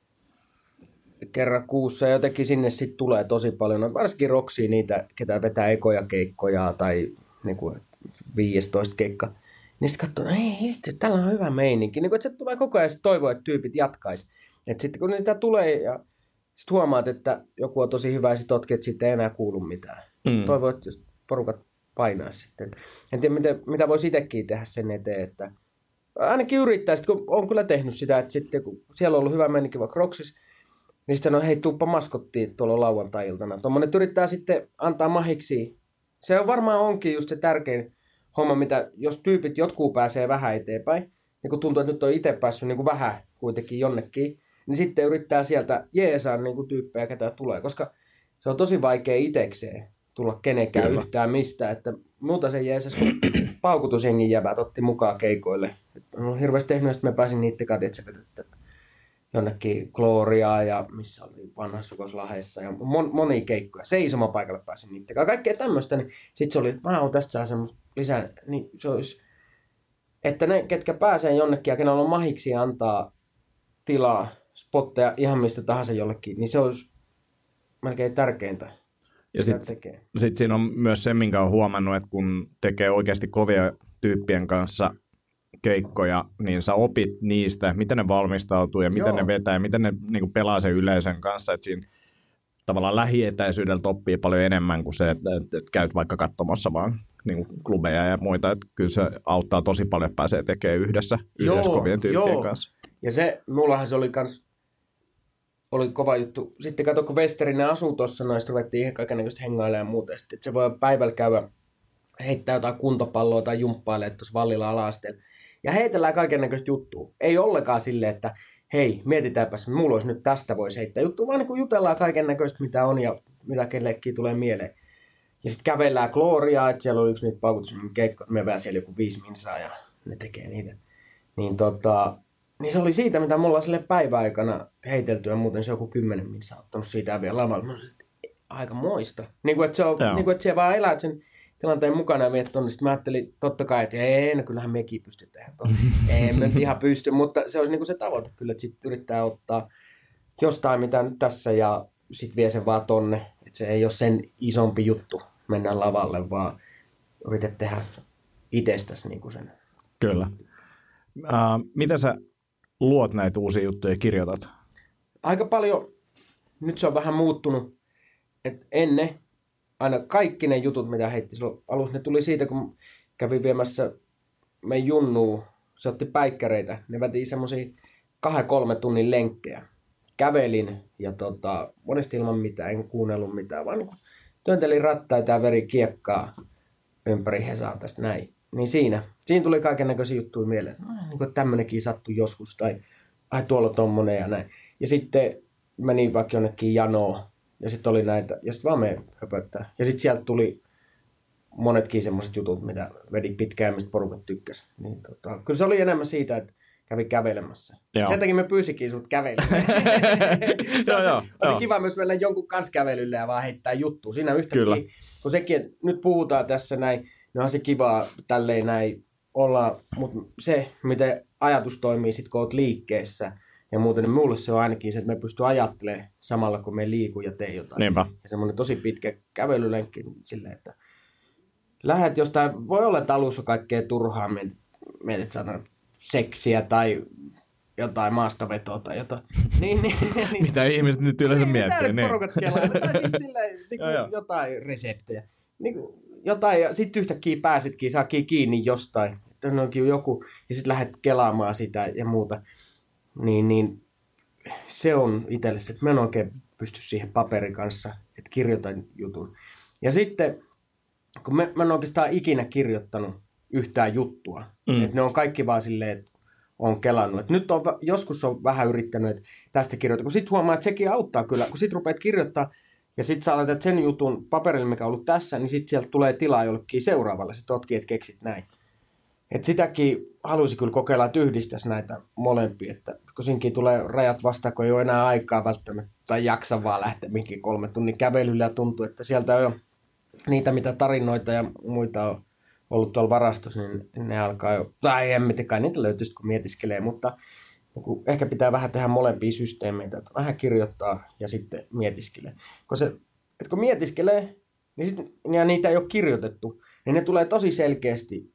kerran kuussa, ja jotenkin sinne sitten tulee tosi paljon. No, varsinkin Roksiin niitä, ketä vetää ekoja keikkoja tai niin kuin 15 keikka. Niin sitten katsoo, ei, tällä on hyvä meininki. Niin kuin, että se tulee koko ajan toivoa, että tyypit jatkaisi. Että sitten kun niitä tulee ja sitten huomaat, että joku on tosi hyvä ja sitten ootkin, että siitä ei enää kuulu mitään. Toivoo, että porukat painaisi sitten. En tiedä, mitä voisi itsekin tehdä sen eteen, että ainakin yrittää, kun on kyllä tehnyt sitä, että sitten kun siellä on ollut hyvä meininki vaikka Roksissa, niin sitten hei, tuuppa maskottiin tuolla lauantai-iltana. Tuommoinen yrittää sitten antaa mahiksi. Se on varmaan onkin just se tärkein homma, mitä jos tyypit jotkut pääsee vähän eteenpäin, niin kun tuntuu, että nyt on itse päässyt niin kuin vähän kuitenkin jonnekin, niin sitten yrittää sieltä jeesaa niin kuin tyyppejä, ketä tulee, koska se on tosi vaikea itsekseen tulla kenenkään yhtään mistään, että muuta se jeesas, kun paukutusjengin jäbät otti mukaan keikoille. No hirveästi tehnyt, että mä pääsin niitten kanssa, että jonnekin Gloriaa ja missä oli vanhassa Sukoslahdessa ja monia keikkoja. Seisomapaikalle pääsin niitten kanssa. Kaikkea tämmöistä, niin sitten se oli, että tästä saa semmoista lisää, niin se olisi, että ne, ketkä pääsee jonnekin ja kenellä on mahiksi antaa tilaa, spotteja ihan mistä tahansa jollekin, niin se olisi melkein tärkeintä. Ja sitten siinä on myös se, minkä on huomannut, että kun tekee oikeasti kovia tyyppien kanssa keikkoja, niin sä opit niistä, miten ne valmistautuu ja miten ne vetää ja miten ne niin kuin pelaa sen yleisön kanssa. Että siinä tavallaan lähietäisyydellä oppii paljon enemmän kuin se, että käyt vaikka katsomassa vaan niin kuin klubeja ja muita. Että kyllä se auttaa tosi paljon, että pääsee tekemään yhdessä kovien tyyppien kanssa. Ja se, mullahan se oli kova juttu. Sitten kato, kun Westerinen asuu tuossa, noista ruvettiin ihan kaikennäköistä hengailemaan ja muuta. Sitten se voi päivällä käydä heittää jotain kuntopalloa tai jumppailemaan tuossa Vallilla ala-asteella. Ja heitellään kaikennäköistä juttua. Ei ollenkaan silleen, että hei, mietitäänpäs, mulla olisi nyt tästä voisi heittää juttua, vaan niin kuin jutellaan kaikennäköistä, mitä on ja mitä kellekin tulee mieleen. Ja sitten kävellään Gloriaa, että siellä oli yksi niitä paukutusmin keikkoja, me vähän siellä joku 5 minsaa ja ne tekee niitä. Niin se oli siitä, mitä mulla sille päiväaikana heitelty ja muuten se joku 10 minsaa ottanut siitä vielä lavalla. Aika moista. Niin kuin, että, se on, niin kuin, että siellä vaan elät sen tilanteen mukana ja mietit tonne. Sitten mä ajattelin totta kai, että no kyllähän mekin pystyy tehdä tuon. Ei me ihan pysty, mutta se olisi niin kuin se tavoite kyllä, että sitten yrittää ottaa jostain mitä nyt tässä ja sitten vie sen vaan tonne. Että se ei ole sen isompi juttu mennä lavalle, vaan yrität tehdä itsestäsi niin kuin sen. Kyllä. Miten sä luot näitä uusia juttuja ja kirjoitat? Aika paljon. Nyt se on vähän muuttunut. Että ennen aina kaikki ne jutut, mitä heitti silloin alussa, ne tuli siitä, kun kävin viemässä meidän Junnuun. Se otti päikkäreitä. Ne veti semmosia 2-3 tunnin lenkkejä. Kävelin ja monesti ilman mitään, en kuunnellut mitään, vaan niin työntelin rattaita ja veri kiekkaa ympäri Hesaa tästä näin. Niin siinä tuli kaikennäköisiä juttuja mieleen. Niin kuin tämmönenkin sattui joskus tai ai tuolla on tommonen ja näin. Ja sitten menin vaikka jonnekin janoon ja sitten oli näitä ja sitten vaan me höpöttää. Ja sitten sieltä tuli monetkin semmoiset jutut, mitä vedin pitkään, mistä porukat tykkäsi. Niin, kyllä se oli enemmän siitä, että kävi kävelemässä. Joo. Sen takia me pyysikin sut kävelylle. Olisi kiva myös mennä jonkun kanssa kävelylle ja vaan heittää juttua. Siinä yhtäkkiä, Kyllä. kun sekin, että nyt puhutaan tässä näin, niin on se kiva tälleen näin olla, mutta se, miten ajatus toimii sit, kun oot liikkeessä ja muuten, niin mulle se on ainakin se, että me pystyy ajattelemaan samalla, kun me liikun ja tee jotain. Niinpä. Ja semmoinen tosi pitkä kävelylenkki silleen, että lähet jostain, voi olla, että alussa kaikkea turhaa, mietit saada seksiä tai jotain maastavetoa tai jotain. Mitä ihmiset nyt yleensä miettii. Mitä porukat kelaa? Tai siis silleen, jotain reseptejä. Jotain, ja sitten yhtäkkiä pääsitkin, saakin kiinni jostain. Että onkin joku, ja sitten lähdet kelaamaan sitä ja muuta. Niin se on itselle se, että mä en oikein pysty siihen paperin kanssa, että kirjoitan jutun. Ja sitten, kun mä en oikeastaan ikinä kirjoittanut yhtään juttua. Että ne on kaikki vaan silleen, että on kelannut. Et nyt joskus on vähän yrittänyt, että tästä kirjoittaa. Kun sit huomaa, että sekin auttaa kyllä. Kun sit rupeat kirjoittaa ja sit sä aloitat sen jutun paperille, mikä on ollut tässä, niin sit sieltä tulee tilaa jollekin seuraavalle. Sit ootkin, että keksit näin. Et sitäkin haluaisin kyllä kokeilla, että yhdistäisi näitä molempia. Että kun siinkin tulee rajat vastaan, kun ei ole enää aikaa välttämättä tai jaksa vaan lähteä mihinkin 3 tunnin kävelyllä ja tuntuu, että sieltä on jo niitä, mitä tarinoita ja muita on ollut tuolla varastossa, niin ne alkaa jo, tai en mitenkään niitä löytyisi, kun mietiskelee, mutta ehkä pitää vähän tehdä molempia systeemeitä, että vähän kirjoittaa ja sitten mietiskelee. Kun mietiskelee, niin sit, ja niitä ei ole kirjoitettu, niin ne tulee tosi selkeästi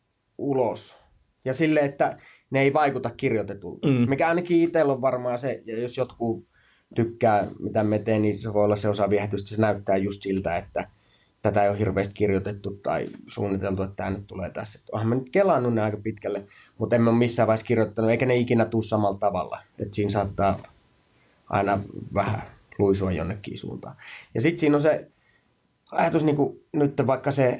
ulos. Ja sille, että ne ei vaikuta kirjoitetulta. Mikä ainakin itsellä on varmaan se, ja jos jotkut tykkää, mitä me teen, niin se voi olla se osa viehätystä, se näyttää just siltä, että tätä ei ole hirveästi kirjoitettu tai suunniteltu, että tämä nyt tulee tässä. Onhan mä nyt kelannut ne aika pitkälle, mutta emme ole missään vaiheessa kirjoittanut, eikä ne ikinä tule samalla tavalla. Että siinä saattaa aina vähän luisua jonnekin suuntaan. Ja sitten siinä on se ajatus, niin kuin nyt vaikka se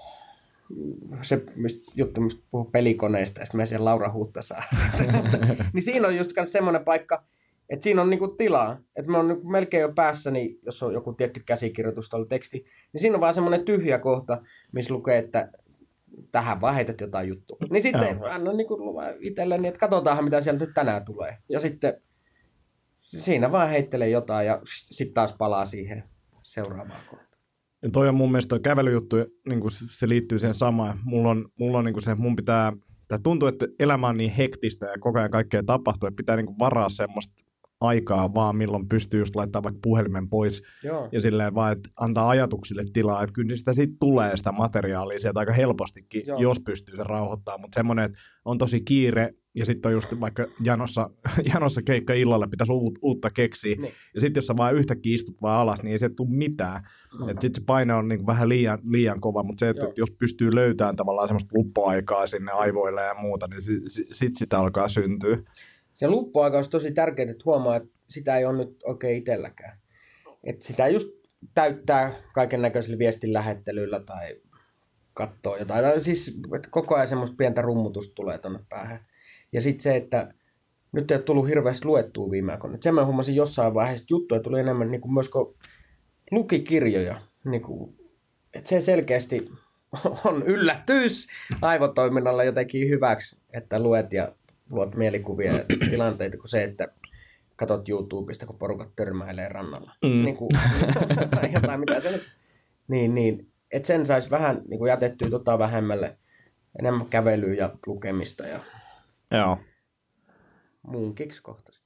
juttu, mistä puhuu pelikoneista, ja sitten me siellä Laura huutta saa. Niin siinä on just semmoinen paikka, että siinä on niinku tilaa, että me on niinku melkein jo päässäni, jos on joku tietty käsikirjoitus tai teksti, niin siinä on vaan semmoinen tyhjä kohta, missä lukee, että tähän vaan heität jotain juttua. Niin sitten annan niinku itselleni, että katsotaanhan mitä sieltä nyt tänään tulee. Ja sitten siinä vaan heittelee jotain ja sitten taas palaa siihen seuraavaan kohtaan. Ja toi on mun mielestä toi kävelyjuttu, niin se liittyy siihen samaan. Mulla on niin se, mun pitää tuntuu, että elämä on niin hektistä ja koko ajan kaikkea tapahtuu, että pitää niin varaa semmoista aikaa vaan, milloin pystyy just laittamaan vaikka puhelimen pois. Joo. Ja silleen vaan, että antaa ajatuksille tilaa, että kyllä sitä siitä tulee sitä materiaalia sieltä aika helpostikin, jos pystyy sen rauhoittamaan, mutta semmoinen, että on tosi kiire ja sitten on just vaikka janossa keikka illalla, pitäisi uutta keksiä niin. Ja sitten jos sä vaan yhtäkkiä istut vaan alas, niin ei se tule mitään. Sitten se paine on niin vähän liian kova, mutta se, että jos pystyy löytämään tavallaan semmoista luppuaikaa sinne aivoille ja muuta, niin sitten sitä alkaa syntyä. Se luppuaika on tosi tärkeää, että huomaa, että sitä ei ole nyt oikein itselläkään. Että sitä just täyttää kaiken näköisellä viestin lähettelyllä tai katsoo jotain. Tai siis että koko ajan semmoista pientä rummutusta tulee tuonne päähän. Ja sitten se, että nyt ei ole tullut hirveästi luettua viime aikoina. Sen mä huomasin jossain vaiheessa, että juttuja tuli enemmän niin kuin myös kun luki kirjoja. Niin kuin, että se selkeästi on yllätys aivotoiminnalla jotenkin hyväksi, että luet mielikuvia ja tilanteita kuin se, että katot YouTubesta, kun porukat törmäilee rannalla. Niin kuin, jotain mitä se nyt. Niin. Että sen saisi vähän niin kuin jätettyä vähemmälle, enemmän kävelyä ja lukemista ja joo. Muun kikskohtaisesti.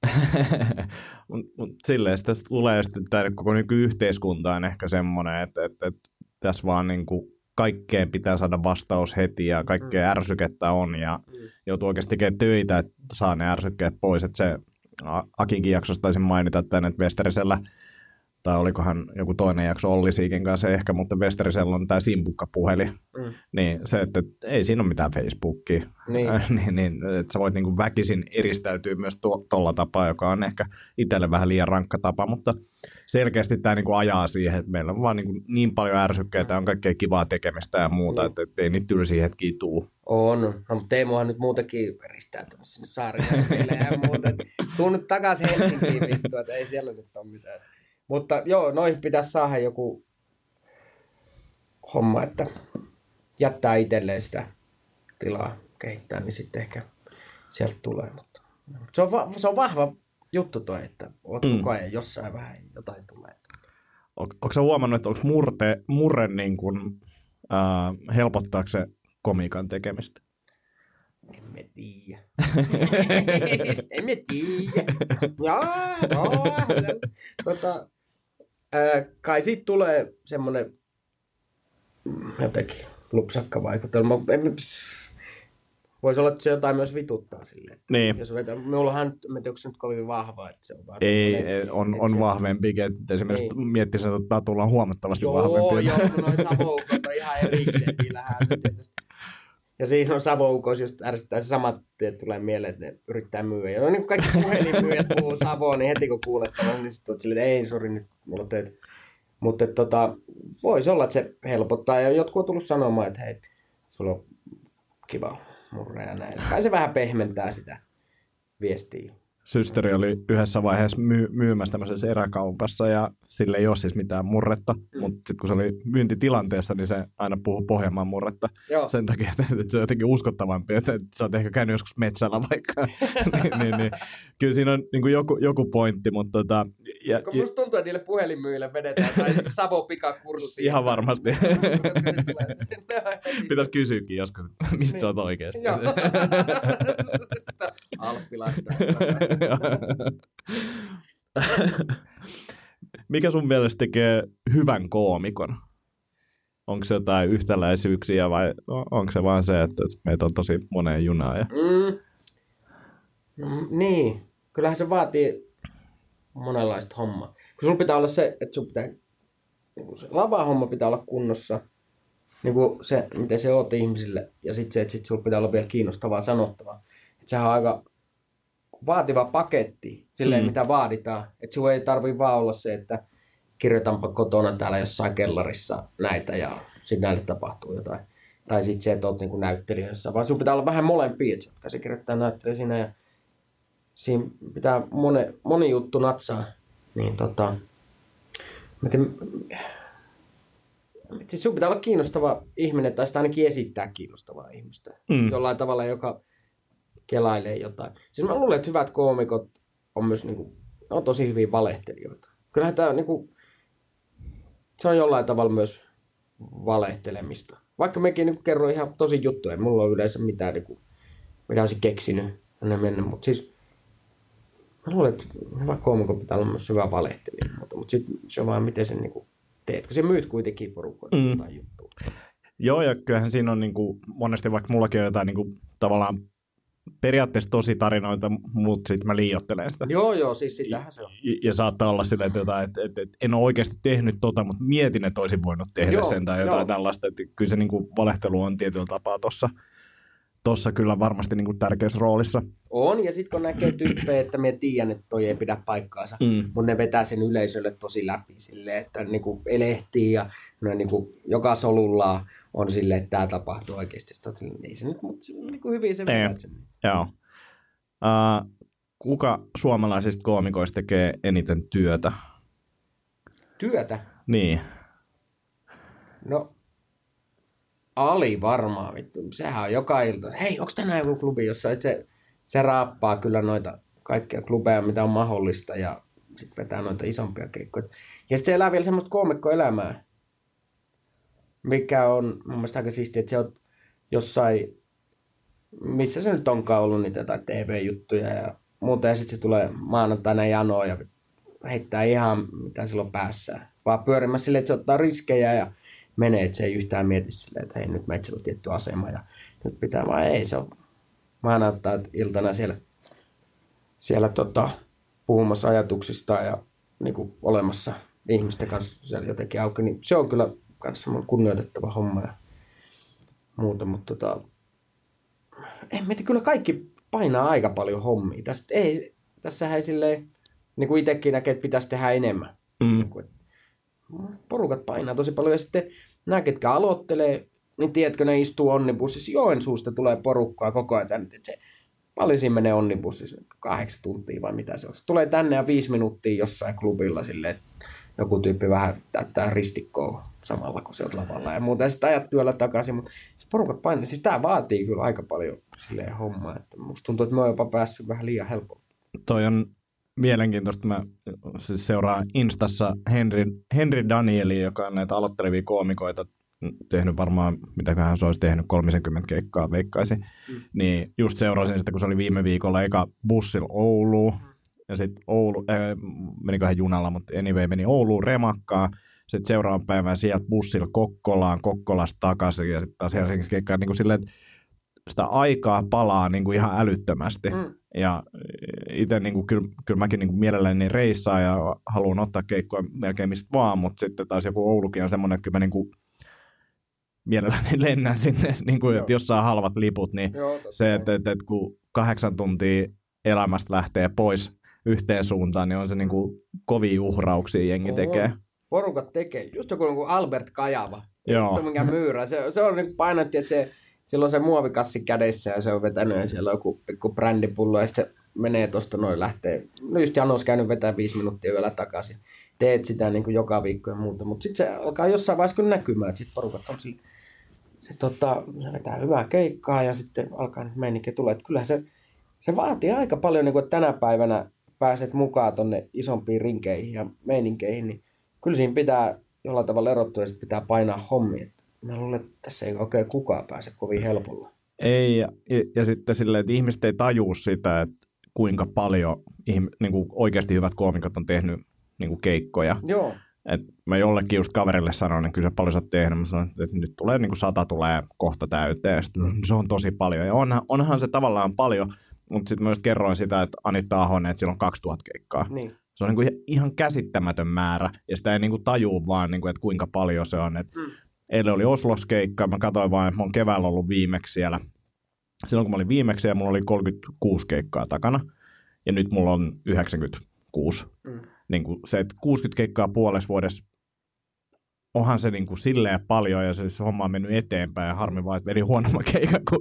Silleen sitä tulee sitten tämä koko yhteiskunta on ehkä semmoinen, että tässä vaan niin kuin kaikkeen pitää saada vastaus heti ja kaikkea ärsykettä on ja joutuu oikeasti tekemään töitä, että saa ne ärsykkeet pois. Että se Akinkin jaksossa taisin mainita tänne, että Westerisellä, tai olikohan joku toinen jakso Olli Siikin kanssa ehkä, mutta Westerisellä on tämä simpukkapuhelin. Niin se, että ei siinä ole mitään Facebookia. niin, että sä voit niinku väkisin eristäytyä myös tuolla tapaa, joka on ehkä itselle vähän liian rankka tapa, mutta selkeästi tämä niinku ajaa siihen, että meillä on vaan niin paljon ärsykkeitä, on kaikkea kivaa tekemistä ja muuta, että ei niitä tylsiä hetkiä tule. On. No, mutta Teemuhan nyt muutenkin eristäytynyt sinne Saarijärvelle ja muuta. Tuu nyt takaisin Helsinkiin vittu, että ei siellä nyt ole mitään. Mutta joo, noihin pitäisi saada joku homma, että jättää itselleen sitä tilaa kehittää, niin sitten ehkä sieltä tulee. Mutta se on vahva juttu toi, että oot koko ajan jossain vähän jotain tulee. Onko sä huomannut, että onko murre niin kuin, helpottaako se komiikan tekemistä? En mä tiedä. En mä tiedä. Kai siitä tulee semmoinen jotenkin lupsakka vaikutelma. Voisi olla, että se jotain myös vituttaa silleen. Niin. Minullahan, en tiedä, onko se nyt kovin vahva, että se on vaan... Ei, on vahvempikin. Että esimerkiksi miettisin, että Tatulla on huomattavasti vahvempi. Joo, kun noin savoukot on ihan erikseen. Ja siinä on savoukos, jos ärsyttää se samat, että tulee mieleen, että ne yrittää myyä. Ja niin kuin kaikki puhelinmyyjät puhuu savoa, niin heti kun kuulet tämän, niin sitten olet silleen, että ei, sori, nyt mulla on töitä. Mutta voisi olla, että se helpottaa. Ja jotkut on tullut sanomaan, että hei, sulla on kiva murre ja näin. Kai se vähän pehmentää sitä viestiä. Systeri oli yhdessä vaiheessa myymässä tämmöisessä eräkaupassa ja sille ei ole siis mitään murretta, mutta sitten kun se oli myyntitilanteessa, niin se aina puhui Pohjanmaan murretta. Joo. Sen takia, että se on jotenkin uskottavampi, että sä oot ehkä käynyt joskus metsällä vaikka. niin. Kyllä siinä on niin kuin joku pointti, mutta... Kun musta tuntuu, että niille puhelinmyyjille vedetään tai Savo-pikakurssia. Ihan varmasti. Pitäisi kysyäkin joskus, mistä sä oot oikeasti. Joo. Alppilasta. Mikä sun mielestä tekee hyvän koomikon? Onko se jotain yhtäläisyyksiä vai onko se vaan se, että meitä on tosi moneen junaan? Ja... Niin, kyllähän se vaatii monenlaista hommaa. Kun sulla pitää olla se, että sun pitää, niin se lava-homma pitää olla kunnossa, niin kuin se, miten se oot ihmisille, ja sitten se, että sit sulla pitää olla vielä kiinnostavaa sanottavaa. Että sehän on aika vaativa paketti silleen, mitä vaaditaan. Että sinun ei tarvitse vaan olla se, että kirjoitanpa kotona täällä jossain kellarissa näitä ja sitten näille tapahtuu jotain. Tai sitten se, että olet niinku näyttelijöissä. Vaan sinun pitää olla vähän molempia, että se kirjoittaa näyttelijä siinä ja siinä pitää moni juttu natsaa. Niin sinun pitää olla kiinnostava ihminen tai sitä ainakin esittää kiinnostavaa ihmistä. Jollain tavalla, joka kelailee jotain. Siis mä luulen, että hyvät koomikot on myös niinku, on tosi hyviä valehtelijoita. Kyllähän tää niinku, se on jollain tavalla myös valehtelemista. Vaikka mekin niinku kerron ihan tosi juttuja, ei mulla ole yleensä mitään niinku, mitä olisin keksinyt mutta siis mä luulen, että hyvä koomikko pitää olla myös hyvä valehtelija, mutta sitten se on vaan miten sen niinku teet, kun se myyt kuitenkin porukoita jotain juttua. Joo, ja kyllähän siinä on niinku, monesti vaikka mullakin on jotain niinku, tavallaan periaatteessa tosi tarinoita, mutta sitten mä liioittelen sitä. Joo, siis sitähän se on. Ja saattaa olla sitä, että en ole oikeasti tehnyt mutta mietin, että olisin voinut tehdä sen tai jotain tällaista. Että kyllä se niinku valehtelu on tietyllä tapaa tossa kyllä varmasti niinku tärkeässä roolissa. On, ja sitten kun näkee tyyppejä, että minä tiedän, että toi ei pidä paikkaansa, mutta ne vetää sen yleisölle tosi läpi silleen, että niinku elehtii ja niinku joka solulla on silleen, että tämä tapahtuu oikeasti. Ei se nyt, mutta niinku hyvin se vetää sen. Joo. Kuka suomalaisista koomikoista tekee eniten työtä? Työtä? Niin. No, Ali varmaan, vittu. Sehän on joka ilta. Hei, onko tänään joku klubi, jossa se raappaa kyllä noita kaikkia klubeja, mitä on mahdollista, ja sitten vetää noita isompia keikkoja. Ja sitten se elää vielä semmoista koomikkoelämää, mikä on mun mielestä aika siistiä, että se on jossain, missä se nyt onkaan ollut niitä jotain TV-juttuja ja muuta, ja sitten se tulee maanantaina janoon ja heittää ihan mitä silloin päässään. Vaan pyörimässä silleen, että se ottaa riskejä ja menee, että se ei yhtään mieti silleen, että hei, nyt meitä on tietty asema ja nyt pitää vaan, ei se on maanantai-iltana siellä puhumassa ajatuksista ja niinku olemassa ihmisten kanssa siellä jotenkin auki, niin se on kyllä myös semmoinen kunnioitettava homma ja muuta, mutta en mieti, kyllä kaikki painaa aika paljon hommia. Tässähän ei silleen, niin kuin itsekin näkee, että pitäisi tehdä enemmän. Porukat painaa tosi paljon ja sitten nämä, ketkä aloittelee, niin tiedätkö, ne istuu onnibussissa. Joensuusta tulee porukkaa koko ajan tänne. Paljon siinä menee onnibussissa, 8 tuntia vai mitä se on. Tulee tänne ja 5 minuuttia jossain klubilla silleen, että joku tyyppi vähän täyttää ristikkoa samalla, kun sä oot lavalla ja muuta. Ja sitten ajat työllä takaisin, mutta se porukat painaa. Siis tää vaatii kyllä aika paljon silleen hommaa, että musta tuntuu, että mä oon jopa päässyt vähän liian helpolla. Toi on mielenkiintoista. Mä siis seuraan Instassa Henry Danieli, joka on näitä aloittelevia koomikoita tehnyt varmaan, mitäköhän se olisi tehnyt, 30 keikkaa veikkaisin. Niin just seurasin sitä, kun se oli viime viikolla eka bussilla Ouluun. Ja sitten meniköhän junalla, mutta anyway meni Ouluun Remakkaan. Sitten seuraavan päivän sieltä bussilla Kokkolaan, Kokkolasta takaisin ja sitten taas Helsingin keikkaan niin kuin silleen, että sitä aikaa palaa niin kuin ihan älyttömästi. Ja itse niin kyllä mäkin niin kuin mielelläni reissaan ja haluan ottaa keikkoja melkein mistä vaan, mutta sitten taas joku Oulukin on semmoinen, että kyllä mä niin kuin mielelläni lennän sinne, niin kuin, että jos saa halvat liput, niin se, että kun 8 tuntia elämästä lähtee pois yhteen suuntaan, niin on se niin kuin kovia uhrauksia jengi tekee. Porukat tekee. Just joku niin kuin Albert Kajava. Joo. Mikään myyrä. Se on niin painatti, että sillä on se muovikassi kädessä ja se on vetänyt ja siellä on joku pikku brändipullo ja sitten se menee tuosta noin lähtee. No just Janos käynyt vetää 5 minuuttia yöllä takaisin. Teet sitä niin kuin joka viikko ja muuta. Mutta sitten se alkaa jossain vaiheessa kyllä näkymään, että sitten porukat on sillä. Se vetää hyvää keikkaa ja sitten alkaa nyt meininki tulee. Että kyllähän se vaatii aika paljon, niin kuin, että tänä päivänä pääset mukaan tonne isompiin rinkeihin ja meininkeihin, niin kyllä siinä pitää jollain tavalla erottua ja sitten pitää painaa hommia. Mä luulen, että tässä ei oikein kukaan pääse kovin helpolla. Ei, ja sitten silleen, että ihmiset ei tajua sitä, että kuinka paljon niin kuin oikeasti hyvät koomikot on tehnyt niin kuin keikkoja. Joo. Et mä jollekin just kaverille sanoin, että kyllä sä paljon sä oot tehnyt. Mä sanoin, että nyt tulee niin kuin 100 tulee kohta täyteen. Se on tosi paljon. Ja onhan se tavallaan paljon, mutta sitten mä just kerroin sitä, että Anitta Ahonen, että sillä on 2000 keikkaa. Niin. Se on niin kuin ihan käsittämätön määrä. Ja sitä ei niin kuin tajua vaan, niin kuin, että kuinka paljon se on. Eilen oli Oslos keikka. Mä katsoin vaan, että mä oon keväällä ollut viimeksi siellä. Silloin kun mä olin viimeksi, ja mulla oli 36 keikkaa takana. Ja nyt mulla on 96. Niin kuin se, että 60 keikkaa puolessa vuodessa, onhan se niin kuin silleen paljon, ja se homma on mennyt eteenpäin, ja harmi vaan, että veri huonomman keikan kuin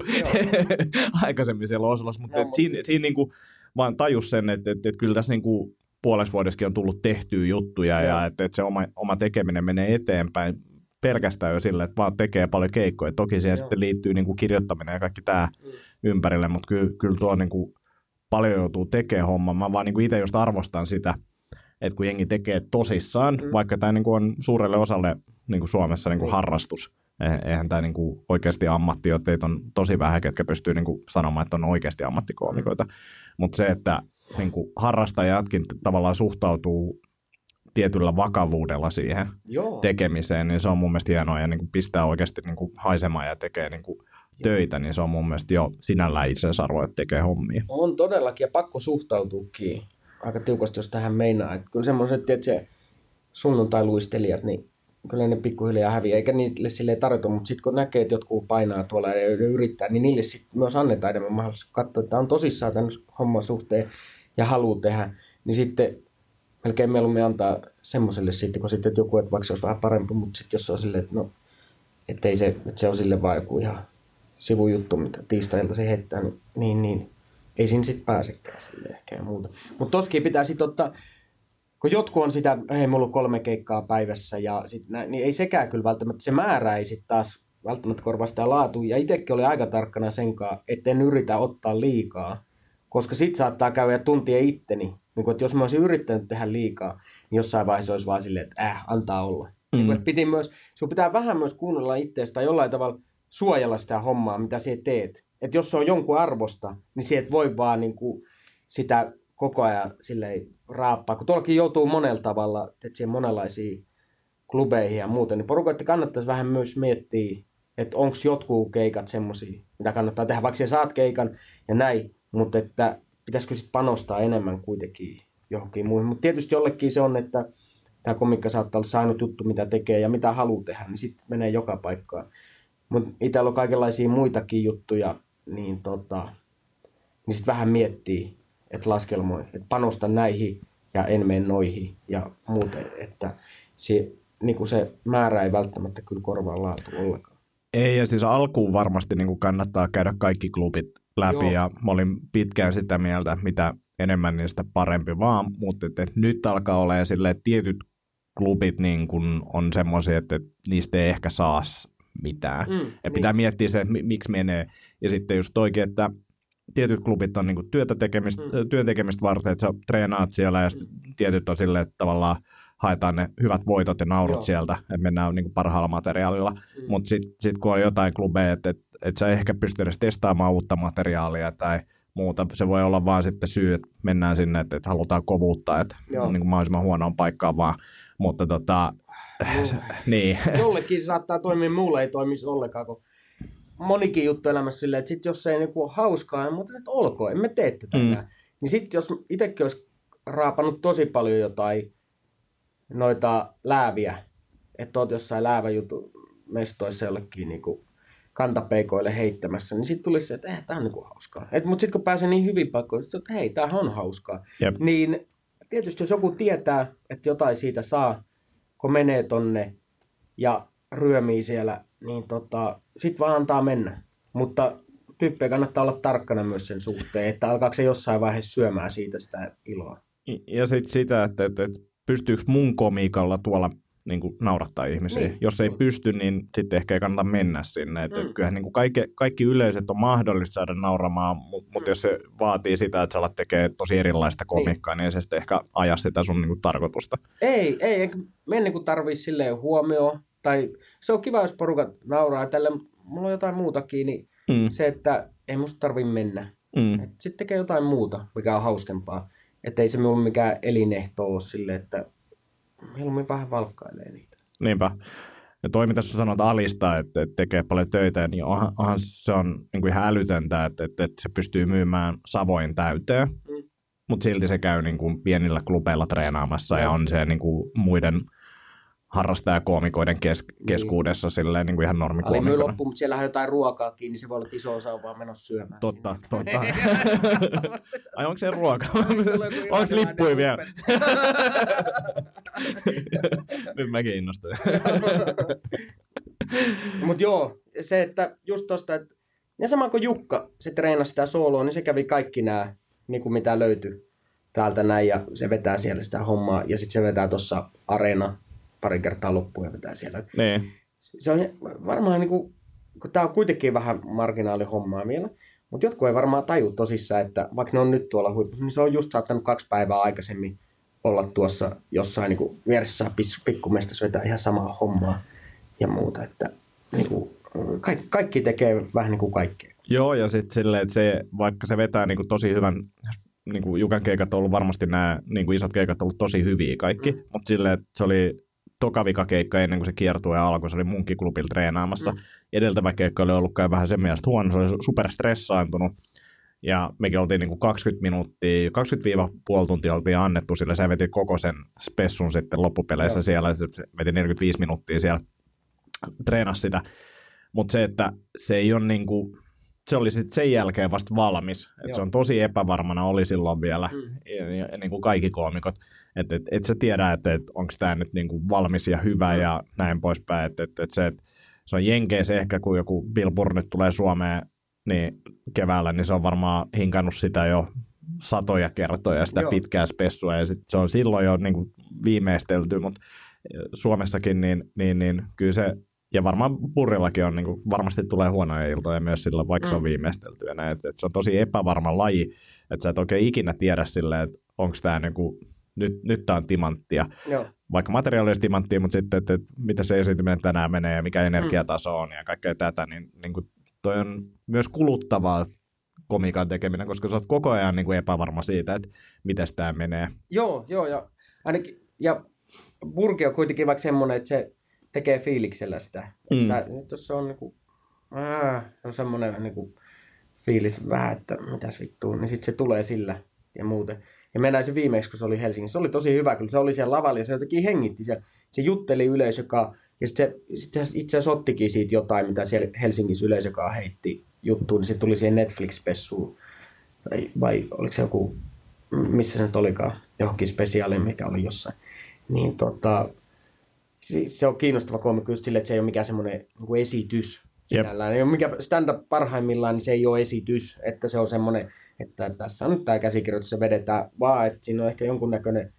aikaisemmin siellä Oslossa. Mutta siinä niin kuin vaan tajus sen, että kyllä tässä niin kuin puolessa vuodessakin on tullut tehtyä juttuja, ja että se oma tekeminen menee eteenpäin pelkästään jo sillä, että vaan tekee paljon keikkoja. Toki siihen sitten liittyy niin kuin kirjoittaminen ja kaikki tämä ympärille, mutta kyllä tuo niin kuin paljon joutuu tekemään hommaa. Mä vaan niin kuin itse just arvostan sitä, että kun jengi tekee tosissaan, vaikka tämä niin kuin on suurelle osalle niin kuin Suomessa niin kuin harrastus. Eihän tämä niin kuin oikeasti ammatti, jotta teitä on tosi vähän, ketkä pystyy niin kuin sanomaan, että on oikeasti ammattikoomikoita. Mutta se, että niin kuin harrastajatkin tavallaan suhtautuu tietyllä vakavuudella siihen tekemiseen, niin se on mun mielestä hienoa ja niin kuin pistää oikeasti niin kuin haisemaan ja tekee niin kuin töitä, niin se on mun mielestä jo sinällään itseisarvo, että tekee hommia. On todellakin ja pakko suhtautuukin aika tiukasti, jos tähän meinaa. Että kyllä semmoiset, että se sunnuntailuistelijat, niin kyllä ne pikkuhiljaa häviää, eikä niille silleen tarjota, mutta sitten kun näkee, että jotkut painaa tuolla ja yrittää, niin niille sitten myös annetaan enemmän mahdollisuus katsoa, että on tosissaan tämän homman suhteen ja haluaa tehdä, niin sitten melkein mieluummin antaa semmoiselle sitten, kun sitten joku, että vaikka se olisi vähän parempi, mutta sitten jos se on silleen, että no, että se on sille vaan joku ihan sivujuttu, mitä tiistailta se heittää, niin ei siinä sitten pääsekään sille ehkä ja muuta. Mutta toskin pitää sitten ottaa, kun jotkut on sitä, hei mulla on 3 keikkaa päivässä ja sit niin ei sekään kyllä välttämättä, se määrä ei sitten taas välttämättä korvaa sitä laatua. Ja itsekin oli aika tarkkana senkaan, etten yritä ottaa liikaa, koska sit saattaa käydä tuntien itteni. Niin kun, että jos mä olisin yrittänyt tehdä liikaa, niin jossain vaiheessa olisi vaan silleen, että antaa olla. Niin kun, että sun pitää vähän myös kuunnella itseäsi tai jollain tavalla suojella sitä hommaa, mitä sä teet. Että jos se on jonkun arvosta, niin sä et voi vaan niin kuin sitä koko ajan silleen raappaa. Kun tuollakin joutuu monella tavalla, että siihen monenlaisiin klubeihin ja muuten, niin porukoitte kannattaisi vähän myös miettiä, että onko jotkut keikat semmosia, mitä kannattaa tehdä, vaikka sä saat keikan ja näin, mutta että pitäisikö sitten panostaa enemmän kuitenkin johonkin muihin. Mutta tietysti jollekin se on, että tämä komikka saattaa olla se ainut juttu, mitä tekee ja mitä haluaa tehdä, niin sitten menee joka paikkaan. Mutta itsellä on kaikenlaisia muitakin juttuja, niin sitten vähän miettii, että laskelmoi, että panostan näihin ja en mene noihin ja muuten, että se määrä ei välttämättä kyllä korvaa laatu ollenkaan. Ei, ja siis alkuun varmasti niin kuin kannattaa käydä kaikki klubit läpi, ja mä olin pitkään sitä mieltä, että mitä enemmän niistä parempi vaan, mutta että nyt alkaa olemaan silleen, että tietyt klubit niin kun on semmoisia, että niistä ei ehkä saa mitään. Ja pitää miettiä se, että miksi menee. Ja sitten just toikin, että tietyt klubit on niin kuin työn tekemistä varten, että sä treenaat siellä ja tietyt on silleen, että tavallaan haetaan ne hyvät voitot ja naurut sieltä, että mennään niin kuin parhaalla materiaalilla. Mutta sitten kun on jotain klubeja, että sä ehkä pysty edes testaamaan uutta materiaalia tai muuta, se voi olla vaan sitten syy, että mennään sinne, että halutaan kovuutta, että niin kuin mahdollisimman huonoon paikkaan vaan. Mutta niin. Jollekin se saattaa toimia, muulle ei toimisi ollenkaan, kun monikin juttu elämässä silleen, että sit jos ei niinku ole hauskaa, mutta että olkoon, emme tee tätä. Niin sitten jos itsekin olisi raapannut tosi paljon jotain noita lääviä, että oot jossain lääväjutu mestoissa jollekin niinku kantapeikoille heittämässä, niin sitten tulisi se, että tää on niinku hauskaa. Mutta sitten kun pääsee niin hyvin paikkoihin, että hei, tämähän on hauskaa. Jep. Niin tietysti jos joku tietää, että jotain siitä saa, kun menee tonne ja ryömii siellä, niin sit vaan antaa mennä. Mutta tyyppejä kannattaa olla tarkkana myös sen suhteen, että alkaako se jossain vaiheessa syömään siitä sitä iloa. Ja sitten sitä, että pystyykö mun komiikalla tuolla niin kuin naurattaa ihmisiä. Niin. Jos ei pysty, niin sitten ehkä ei kannata mennä sinne. Että kyllähän niin kuin kaikki yleiset on mahdollista saada nauramaan, mutta jos se vaatii sitä, että sä alat tekee tosi erilaista komiikkaa, niin ei se sitten ehkä aja sitä sun niin kuin tarkoitusta. Ei, eikä mennä kun tarvii silleen huomioon. Tai se on kiva, jos porukat nauraa. Tälle mulla on jotain muutakin, niin se, että ei musta tarvii mennä. Sitten tekee jotain muuta, mikä on hauskempaa. Että ei se minulla mikään elinehto ole silleen, että mieluummin vähän valkkailee niitä. Niinpä. Ja toi, mitä sä sanot Alista, että tekee paljon töitä, niin onhan se on niin kuin ihan älytöntä, että se pystyy myymään Savoin täyteen. Mutta silti se käy niin kuin pienillä klubeilla treenaamassa ja on se niin kuin muiden harrastajakoomikoiden keskuudessa silleen niin kuin ihan normikoomikona. Ali myy loppuun, mutta siellähän on jotain ruokaakin, niin se voi olla iso osa vaan menossa syömään. Totta. Ai onko se ruoka? Onko lippuja vielä? Nyt mä kiinnostuin. Mutta joo, se, että just tosta, että ja sama kuin Jukka, se treenasi sitä sooloa, niin se kävi kaikki nämä, niin kuin mitä löytyi täältä näin, ja se vetää siellä sitä hommaa, ja sitten se vetää tuossa Areena pari kertaa loppuun ja vetää siellä. Niin. Se on varmaan, niin kuin, kun tämä on kuitenkin vähän marginaalihommaa vielä, mutta jotkut ei varmaan taju tosissaan, että vaikka ne on nyt tuolla huipussa, niin se on just saattanut 2 päivää aikaisemmin olla tuossa jossain niin kuin vieressä pikkumestassa vetää ihan samaa hommaa ja muuta, että niin kuin, kaikki tekee vähän niin kuin kaikkea. Joo, ja sitten silleen, että se, vaikka se vetää niin kuin tosi hyvän, niin kuin Jukan keikat on ollut varmasti nämä niin kuin isot keikat on ollut tosi hyviä kaikki, mutta silleen, että se oli toka vika keikka ennen kuin se kiertue alkoi, se oli Munkkiklubilla treenaamassa. Edeltävä keikka oli ollutkaan vähän sen mielestä huono, se oli superstressaantunut. Ja mekin oltiin niin kuin 20-puoli tuntia oltiin annettu, sillä se veti koko sen spessun sitten loppupeleissä siellä, se veti 45 minuuttia siellä, treenasi sitä. Mutta se, että se ei ole niin kuin, se oli sitten sen jälkeen vasta valmis. Että se on tosi epävarmana, oli silloin vielä, ja niin kuin kaikki koomikot. Että et sä tiedä, että onko tämä nyt niin kuin valmis ja hyvä ja näin poispäin. Että se on Jenkeissä ehkä, kun joku Bill Burr nyt tulee Suomeen niin keväällä, niin se on varmaan hinkannut sitä jo satoja kertoja, sitä pitkää spessua. Ja sit se on silloin jo niin kuin viimeistelty, mutta Suomessakin niin kyllä se, ja varmaan Burrillakin on, niin kuin, varmasti tulee huonoja iltoja myös silloin, vaikka se on viimeistelty. Ja näin, että se on tosi epävarma laji, että sä et oikein ikinä tiedä silleen, että onko tämä niin kuin, nyt tämä on timanttia. Joo. Vaikka materiaali olisi timanttia, mutta sitten, että mitä se esiintyminen tänään menee ja mikä energiataso on ja kaikkea tätä, niin kuin toi on myös kuluttavaa komiikan tekeminen, koska sä oot koko ajan niin kuin epävarma siitä, että miten tämä menee. Joo, ja ainakin, ja Burgi on kuitenkin vaikka semmoinen, että se tekee fiiliksellä sitä. Että jos se on niinku, on semmoinen niinku fiilis vähän, että mitäs vittua, niin sitten se tulee sillä ja muuten. Ja mennään se viimeksi, kun se oli Helsingissä. Se oli tosi hyvä, kun se oli siellä lavalla ja se jotenkin hengitti siellä. Se jutteli yleisökaan ja sitten se itse asiassa ottikin siitä jotain, mitä siellä Helsingissä yleisökaan heitti juttuun, niin se tuli siihen Netflix-spessuun. Vai oliko se joku, missä se nyt olikaan, johonkin spesiaaliin, mikä oli jossain. Niin se on kiinnostava koomikko just silleen, että se ei ole mikään semmoinen niin esitys sinällään. Ei ole mikään stand-up parhaimmillaan, niin se ei ole esitys, että se on semmoinen, että tässä on nyt tämä käsikirjoitus, se vedetään vaan, että siinä on ehkä jonkunnäköinen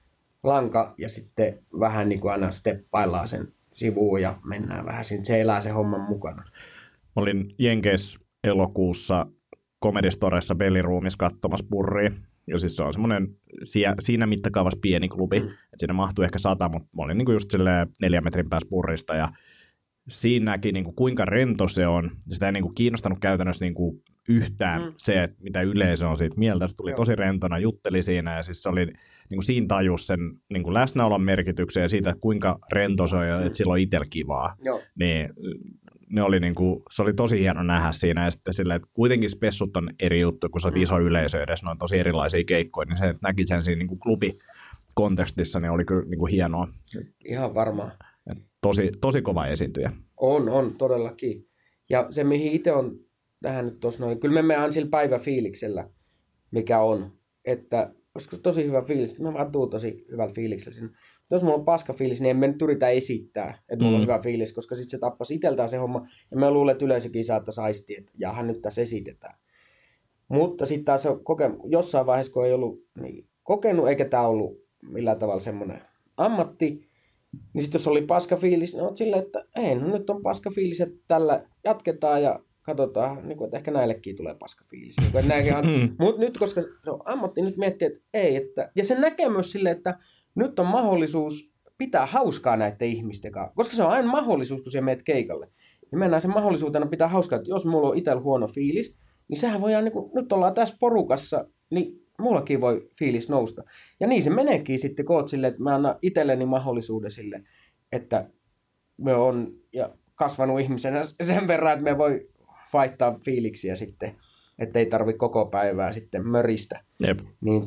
lanka ja sitten vähän niin kuin aina steppaillaan sen sivuun ja mennään vähän siinä, se elää sen homman mukana. Mä olin Jenkeissä elokuussa Comedy Storessa Bellyroomissa katsomassa purria. Ja siis se on semmoinen siinä mittakaavassa pieni klubi, että siinä mahtuu ehkä 100, mutta mä olin niinku just silleen 4 metrin päässä purrista ja siinä näki niinku kuinka rento se on. Sitä ei niinku kiinnostanut käytännössä niinku yhtään se, että mitä yleisö on siitä mieltä. Se tuli tosi rentona, jutteli siinä ja siis se oli niinku siinä tajus sen niinku läsnäolon merkityksen ja siitä, kuinka rento se on ja että sillä on itsellä kivaa. Niin ne oli niinku, se oli tosi hieno nähdä siinä ja sitten silleen, että kuitenkin spessut on eri juttu, kun sä oot iso yleisö edes, noin tosi erilaisia keikkoja, niin se, että näki sen siinä niinku klubikontekstissa, niin oli kyllä niinku hienoa. Ihan varmaan. Tosi kova esiintyjä. On todellakin. Ja se, mihin itse on tähän nyt tuossa noin, kyllä me mennään sillä päiväfiiliksellä, mikä on, että olisiko tosi hyvä fiilis, että mä vaan tuun tosi hyvällä fiiliksellä sinne. Jos mulla on paska fiilis, niin en me nyt yritä esittää, että mulla on hyvä fiilis, koska sitten se tappasi itseltään se homma. Ja mä luulen, että yleisökin saattaisi aistia, että jahan nyt tässä esitetään. Mutta sitten taas jossain vaiheessa, kun ei ollut niin kokenut, eikä tämä ollut millään tavalla semmoinen ammatti, niin sitten jos oli paska fiilis, niin oot silleen, että ei, no nyt on paska fiilis, että tällä jatketaan ja katsotaan, niin kuin, että ehkä näillekin tulee paska fiilis. Niin mutta nyt, koska se on ammatti, nyt miettii, että ei. Ja se näkee myös silleen, että nyt on mahdollisuus pitää hauskaa näiden ihmisten kanssa. Koska se on aina mahdollisuus, kun sä menet keikalle. Ja mennään sen mahdollisuutena pitää hauskaa, että jos mulla on itsellä huono fiilis, niin sehän voidaan, niin kuin, nyt ollaan tässä porukassa, niin mullakin voi fiilis nousta. Ja niin se meneekin sitten, kun oot silleen, että mä annan itselleni mahdollisuuden sille, että me on ja kasvanut ihmisenä sen verran, että me voi vaihtaa fiiliksiä sitten, että ei tarvitse koko päivää sitten möristä. Jep. Niin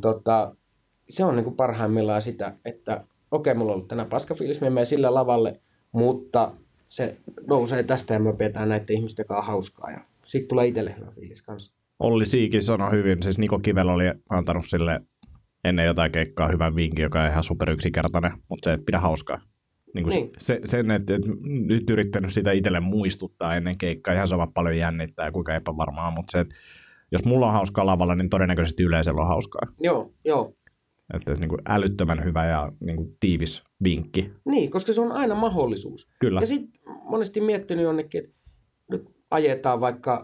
se on niin kuin parhaimmillaan sitä, että okei, mulla on ollut tänään paska fiilis, me menee sillä lavalle, mutta se nousee tästä ja me pidetään näiden ihmisten kanssa hauskaa ja sitten tulee itselle hyvä fiilis kanssa. Olli Siikin sanoi hyvin, siis Niko Kivel oli antanut sille ennen jotain keikkaa hyvän vinkin, joka on ihan superyksinkertainen, mutta se, että pidä hauskaa. Niin. Sen, että nyt yrittänyt sitä itselle muistuttaa ennen keikkaa, ihan sama paljon jännittää ja kuinka epävarmaa, mutta se, että jos mulla on hauskaa lavalla, niin todennäköisesti yleisöllä on hauskaa. Joo. Että niin kuin älyttömän hyvä ja niin kuin tiivis vinkki. Niin, koska se on aina mahdollisuus. Kyllä. Ja sitten monesti miettinyt jonnekin, että nyt ajetaan vaikka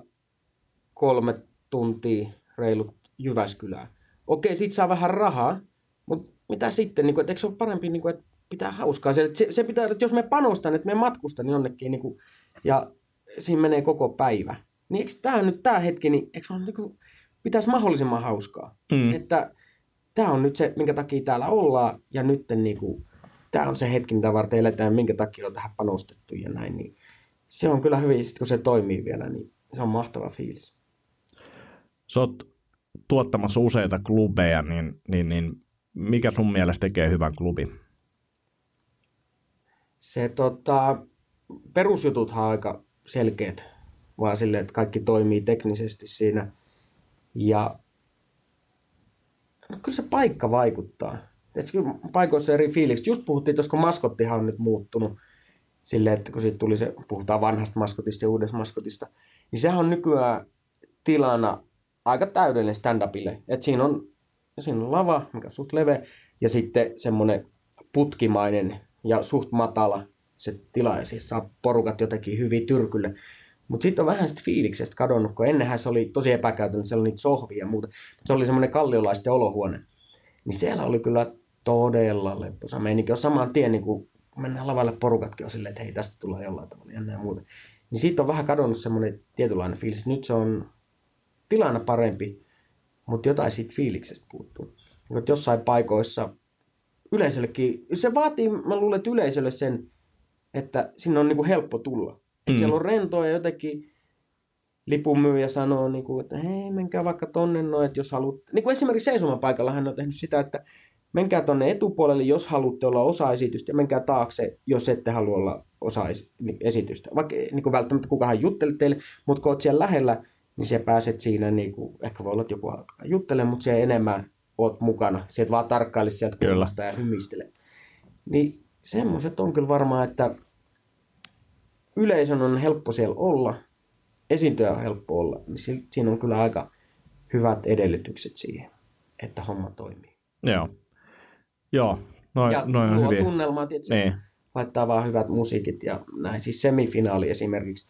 3 tuntia reilut Jyväskylään. Okei, sit saa vähän rahaa, mutta mitä sitten? Niin kuin, että eikö se ole parempi, niin kuin, että pitää hauskaa? Se pitää, että jos me panostan, että me matkustan jonnekin niin kuin, ja siinä menee koko päivä, niin eikö tämä nyt tämä hetki, niin eikö on, niin kuin, pitäisi mahdollisimman hauskaa? Että tämä on nyt se, minkä takia täällä ollaan, ja nyt niin kuin, tämä on se hetki, mitä varten eletään, minkä takia on tähän panostettu ja näin. Niin se on kyllä hyvin, sit kun se toimii vielä, niin se on mahtava fiilis. Sä oot tuottamassa useita klubeja, niin mikä sun mielestä tekee hyvän klubin? Se perusjututhan on aika selkeät, vaan silleen, että kaikki toimii teknisesti siinä. Ja kyllä se paikka vaikuttaa. Et kyllä paikoissa eri fiilikset. Just puhuttiin tuossa, kun maskottihan on nyt muuttunut silleen, että kun siitä tuli se, puhutaan vanhasta maskotista ja uudesta maskotista, niin sehän on nykyään tilana aika täydellinen stand-upille. Et siinä on lava, mikä on suht leveä, ja sitten semmoinen putkimainen ja suht matala se tila, ja siis saa porukat jotenkin hyvin tyrkylle. Mutta sitten on vähän sitten fiiliksestä kadonnut, kun ennenhän se oli tosi epäkäytännössä, siellä oli niitä sohvia ja muuta. Se oli semmoinen kalliolaisten olohuone. Niin siellä oli kyllä todella lepposa meininki. On saman tien, niin kun mennään lavalle porukatkin on silleen, että hei, tästä tulee jollain tavalla jännä ja muuta. Niin siitä on vähän kadonnut semmoinen tietynlainen fiilis. Nyt se on tilana parempi, mutta jotain siitä fiiliksestä puuttuu. Mutta jossain paikoissa yleisöllekin, se vaatii, mä luulen, että yleisölle sen, että sinne on niinku helppo tulla. Että siellä on rentoa ja jotenkin lipunmyyjä sanoo, niinku, että hei, menkää vaikka tonne noin, että jos haluat. Niin kuin esimerkiksi seisomapaikalla hän on tehnyt sitä, että menkää tonne etupuolelle, jos haluatte olla osa esitystä, ja menkää taakse, jos ette halua olla osa esitystä. Vaikka niin kuin välttämättä kukaan juttele teille, mutta kun oot siellä lähellä, niin sä pääset siinä, niin kuin, ehkä voi olla, että joku alkaa juttelemaan, mutta siellä enemmän oot mukana. Sieltä vaan tarkkailisi sieltä kulmasta ja hymistele. Niin semmoiset on kyllä varmaan, että yleisön on helppo siellä olla, esiintyjä on helppo olla, niin siinä on kyllä aika hyvät edellytykset siihen, että homma toimii. Joo. ja on luo hyviä. tunnelmaa, tietysti. Niin. Laittaa vaan hyvät musiikit ja näin. Siis semifinaali esimerkiksi.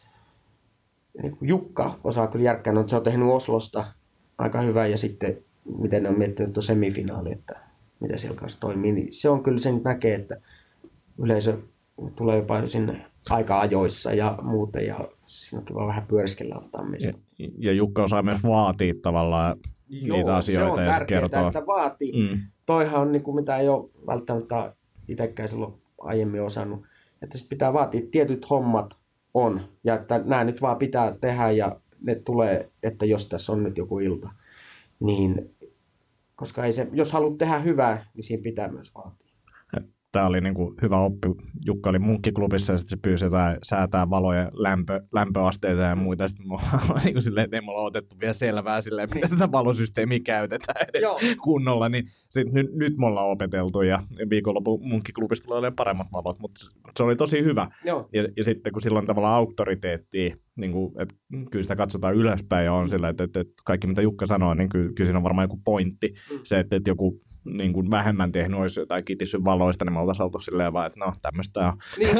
Niin Jukka osaa kyllä järkkää, että se on tehnyt Oslosta aika hyvää ja sitten miten ne on miettinyt tuon semifinaali, että mitä siellä kanssa toimii. Niin se on kyllä, sen näkee, että yleisö tulee jopa sinne aika ajoissa ja muuten ja siinä on kiva vähän pyöriskellä ottaa mistä. Ja Jukka osaa myös vaatia tavallaan niitä asioita. Se on tärkeää, kertoo. että vaatii. Toihan on niin kuin, mitä ei ole välttämättä itsekään silloin aiemmin osannut. Että sit pitää vaatia, että tietyt hommat on ja että nämä nyt vaan pitää tehdä ja ne tulee, että jos tässä on nyt joku ilta. Niin, koska ei se, jos haluat tehdä hyvää, niin siinä pitää myös vaatia. Tämä oli niin kuin hyvä oppi. Jukka oli munkkiklubissa ja sitten se pyysi jotain säätää valoja, lämpöasteita ja muita. Sitten niin silleen, että ei me olla otettu vielä selvää silleen, miten tätä valosysteemiä käytetään edes kunnolla. Niin nyt me ollaan opeteltu ja viikonlopun munkkiklubissa tulee olemaan paremmat valot, mutta se oli tosi hyvä. Ja sitten kun silloin tavallaan auktoriteettia, niin kuin, että kyllä sitä katsotaan ylöspäin ja on sillä, että kaikki mitä Jukka sanoo, niin kyllä siinä on varmaan joku pointti. Se, että joku niin kuin vähemmän tehnyt olisi jotain kitissyt valoista, niin me oltaisiin oltu silleen vaan, että no tämmöistä on. Niin.